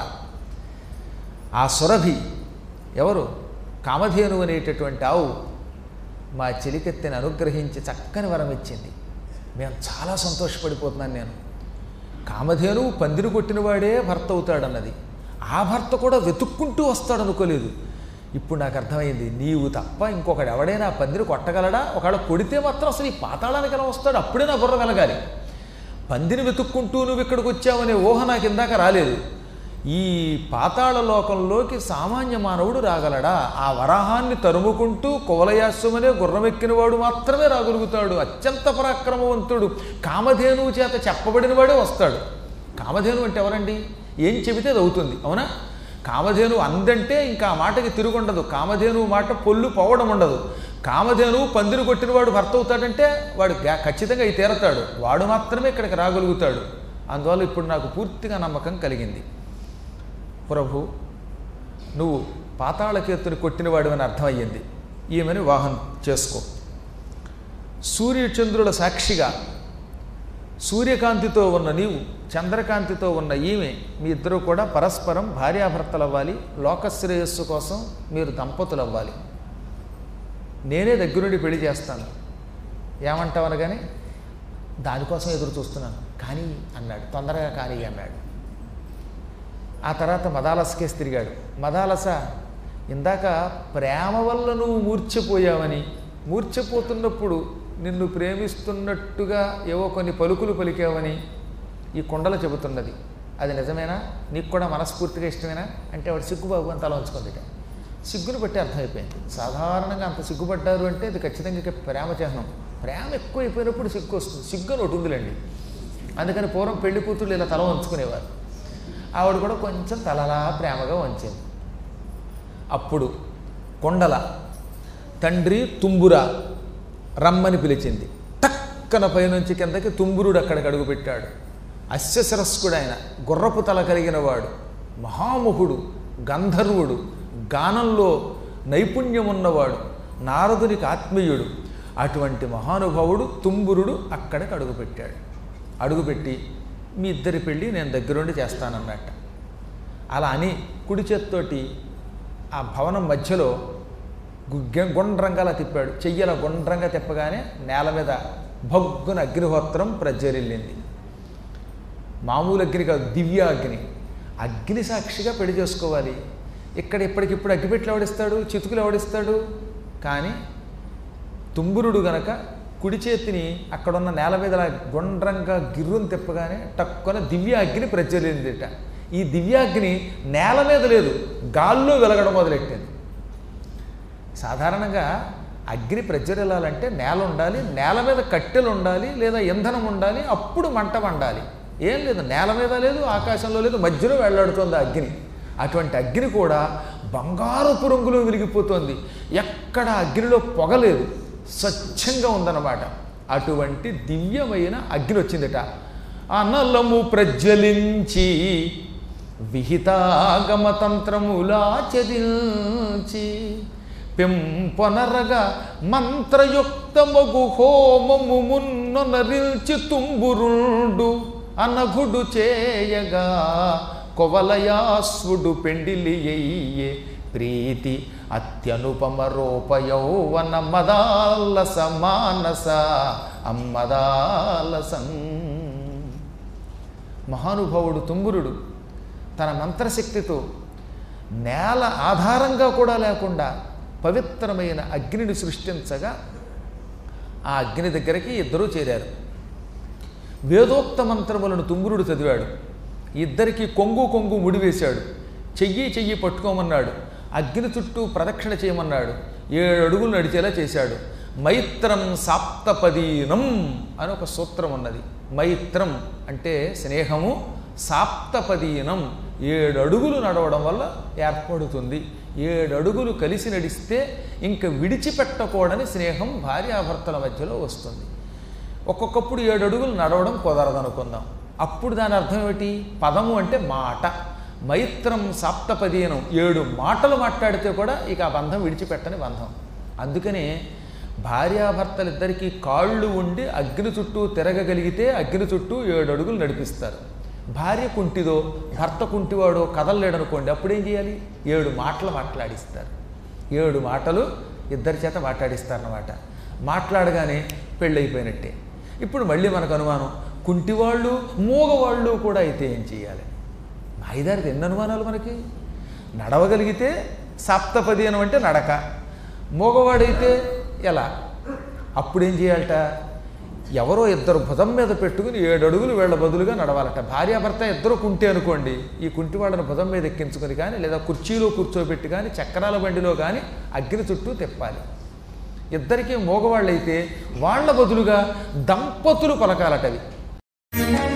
ఆ సురభి ఎవరు, కామధేను అనేటటువంటి ఆవు మా చెలికెత్తిని అనుగ్రహించి చక్కని వరం ఇచ్చింది. మేము చాలా సంతోషపడిపోతున్నాను. నేను కామధేను పందిరి కొట్టినవాడే భర్త అవుతాడన్నది, ఆ భర్త కూడా వెతుక్కుంటూ వస్తాడు అనుకోలేదు. ఇప్పుడు నాకు అర్థమైంది, నీవు తప్ప ఇంకొకడు ఎవడైనా పందిరి కొట్టగలడా? ఒకవేళ కొడితే మాత్రం అసలు ఈ పాతాళానికి ఎలా వస్తాడు? అప్పుడే నా బుర్ర వెలగాలి. పందిని వెతుక్కుంటూ నువ్వు ఇక్కడికి వచ్చావనే ఊహ నాకు ఇందాక రాలేదు. ఈ పాతాళ లోకంలోకి సామాన్య మానవుడు రాగలడా? ఆ వరాహాన్ని తరుముకుంటూ కువలయాస్యమనే గుర్రమెక్కిన వాడు మాత్రమే రాగలుగుతాడు. అత్యంత పరాక్రమవంతుడు కామధేనువు చేత చెప్పబడిన వాడే వస్తాడు. కామధేను అంటే ఎవరండి? ఏం చెబితే అది అవుతుంది, అవునా? కామధేను అందంటే ఇంకా ఆ మాటకి తిరుగుండదు. కామధేను మాట పొల్లు పోవడం ఉండదు. కామధేను పందిరి కొట్టినవాడు భర్త అవుతాడంటే వాడు ఖచ్చితంగా అయి తీరతాడు. వాడు మాత్రమే ఇక్కడికి రాగలుగుతాడు. అందువల్ల ఇప్పుడు నాకు పూర్తిగా నమ్మకం కలిగింది. ప్రభు, నువ్వు పాతాళకేతుని కొట్టినవాడు అని అర్థమయ్యింది. ఈమెను వివాహం చేసుకో. సూర్యచంద్రుల సాక్షిగా సూర్యకాంతితో ఉన్న నీవు, చంద్రకాంతితో ఉన్న ఈమె, మీ ఇద్దరూ కూడా పరస్పరం భార్యాభర్తలు అవ్వాలి. లోకశ్రేయస్సు కోసం మీరు దంపతులు అవ్వాలి. నేనే దగ్గరుండి పెళ్లి చేస్తాను, ఏమంటావు అనగానే దానికోసం ఎదురు చూస్తున్నాను కానీ అన్నాడు. తొందరగా కానీ అన్నాడు. ఆ తర్వాత మదాలసకేసి తిరిగాడు. మదాలస, ఇందాక ప్రేమ వల్ల నువ్వు మూర్ఛపోయావని, మూర్ఛపోతున్నప్పుడు నిన్ను ప్రేమిస్తున్నట్టుగా ఏవో కొన్ని పలుకులు పలికావని ఈ కుండలు చెబుతున్నది. అది నిజమేనా? నీకు కూడా మనస్ఫూర్తిగా ఇష్టమేనా అంటే వాడు సిగ్గుబాబు అని తల ఉంచుకుందిట. సిగ్గును బట్టి అర్థమైపోయింది. సాధారణంగా అంత సిగ్గుపడ్డారు అంటే అది ఖచ్చితంగా ఇక ప్రేమ చిహ్నం. ప్రేమ ఎక్కువ అయిపోయినప్పుడు సిగ్గు వస్తుంది. సిగ్గు అని ఒకటి ఉందిలేండి. అందుకని పూర్వం పెళ్లి కూతుళ్ళు ఇలా తల వంచుకునేవారు. ఆవిడ కూడా కొంచెం తలలా ప్రేమగా వంచింది. అప్పుడు కొండల తండ్రి తుంబుర రమ్మని పిలిచింది. టక్కన పైనుంచి కిందకి తుంబురుడు అక్కడికి అడుగుపెట్టాడు. అశ్వశిరస్కుడు ఆయన, గుర్రపు తల కలిగిన వాడు, మహాముఖుడు, గంధర్వుడు, గానంలో నైపుణ్యం ఉన్నవాడు, నారదునికి ఆత్మీయుడు. అటువంటి మహానుభావుడు తుంబురుడు అక్కడికి అడుగుపెట్టాడు. అడుగుపెట్టి మీ ఇద్దరి పెళ్ళి నేను దగ్గరుండి చేస్తానన్నట్ట. అలా అని కుడి చేత్తోటి ఆ భవనం మధ్యలో గుండ్రంగా తిప్పాడు. చెయ్యల గుండ్రంగా తిప్పగానే నేల మీద భగ్గున అగ్నిహోత్రం ప్రజ్వరిల్లింది. మామూలు అగ్ని కాదు, దివ్య అగ్ని. అగ్ని సాక్షిగా పెళ్లి చేసుకోవాలి. ఇక్కడ ఇప్పటికిప్పుడు అగ్గిపెట్లు ఎవడిస్తాడు, చితుకులు ఎవడిస్తాడు? కానీ తుంబురుడు గనక కుడి చేతిని అక్కడున్న నేల మీద గుండ్రంగా గిర్రుని తిప్పగానే టక్కున దివ్య అగ్ని ప్రజ్వలిందిట. ఈ దివ్యాగ్ని నేల మీద లేదు, గాల్లో వెలగడం మొదలెట్టింది. సాధారణంగా అగ్ని ప్రజ్వరిల్లాలంటే నేల ఉండాలి, నేల మీద కట్టెలు ఉండాలి, లేదా ఇంధనం ఉండాలి, అప్పుడు మంట వండాలి. ఏం లేదు, నేల మీద లేదు, ఆకాశంలో లేదు, మధ్యలో వెళ్లాడుతోంది అగ్ని. అటువంటి అగ్ని కూడా బంగారపు రంగులో వెలిగిపోతోంది. ఎక్కడ అగ్నిలో పొగలేదు, స్వచ్ఛంగా ఉందన్నమాట. అటువంటి దివ్యమైన అగ్ని వచ్చిందట. అనలము ప్రజ్వలించి విహితాగమతంత్రములాచరించి పెంపొనరగా మంత్రయుక్తమగు హోమము మున్నొనరిల్చి తుంబురుండు అనఘుడు చేయగా కొవలయాస్వుడు పెండిలి అయ్యే ప్రీతి అత్యనుపమ రూప యౌవన మదాలస మానస అమ్మదాలసం. మహానుభావుడు తుంబురుడు తన మంత్రశక్తితో నేల ఆధారంగా కూడా లేకుండా పవిత్రమైన అగ్నిని సృష్టించగా ఆ అగ్ని దగ్గరికి ఇద్దరూ చేరారు. వేదోక్త మంత్రములను తుంబురుడు చదివాడు. ఇద్దరికి కొంగు కొంగు ముడివేశాడు. చెయ్యి చెయ్యి పట్టుకోమన్నాడు. అగ్ని చుట్టూ ప్రదక్షిణ చేయమన్నాడు. ఏడు అడుగులు నడిచేలా చేశాడు. మైత్రం సాప్తపదీనం అని ఒక సూత్రం ఉన్నది. మైత్రం అంటే స్నేహము, సాప్తపదీనం ఏడు అడుగులు నడవడం వల్ల ఏర్పడుతుంది. ఏడు అడుగులు కలిసి నడిస్తే ఇంక విడిచిపెట్టకూడని స్నేహం భార్యాభర్తల మధ్యలో వస్తుంది. ఒక్కొక్కప్పుడు ఏడు అడుగులు నడవడం కుదరదనుకుందాం, అప్పుడు దాని అర్థం ఏమిటి? పదము అంటే మాట. మైత్రం సాప్తపదీనం, ఏడు మాటలు మాట్లాడితే కూడా ఇక ఆ బంధం విడిచిపెట్టని బంధం. అందుకనే భార్యాభర్తలిద్దరికీ కాళ్ళు ఉండి అగ్ని చుట్టూ తిరగగలిగితే అగ్ని చుట్టూ ఏడు అడుగులు నడిపిస్తారు. భార్య కుంటిదో భర్త కుంటివాడో కదలలేడనుకోండి, అప్పుడేం చేయాలి? ఏడు మాటలు మాట్లాడిస్తారు. ఏడు మాటలు ఇద్దరి చేత మాట్లాడిస్తారన్నమాట. మాట్లాడగానే పెళ్ళైపోయినట్టే. ఇప్పుడు మళ్ళీ మనకు అనుమానం, కుంటివాళ్ళు మూగవాళ్ళు కూడా అయితే ఏం చేయాలి? ఐదారిది ఎన్ని అనుమానాలు మనకి. నడవగలిగితే సప్తపదీనం అంటే నడక, మూగవాడైతే ఎలా? అప్పుడేం చేయాలట? ఎవరో ఇద్దరు భుజం మీద పెట్టుకుని ఏడు అడుగులు వీళ్ళ బదులుగా నడవాలట. భార్యాభర్త ఇద్దరు కుంటే అనుకోండి, ఈ కుంటి వాళ్ళని భుజం మీద ఎక్కించుకొని కానీ లేదా కుర్చీలో కూర్చోబెట్టి కానీ చక్రాల బండిలో కానీ అగ్ని చుట్టూ తిప్పాలి. ఇద్దరికీ మోగవాళ్ళైతే వాళ్ళ బదులుగా దంపతులు పలకాలటవి.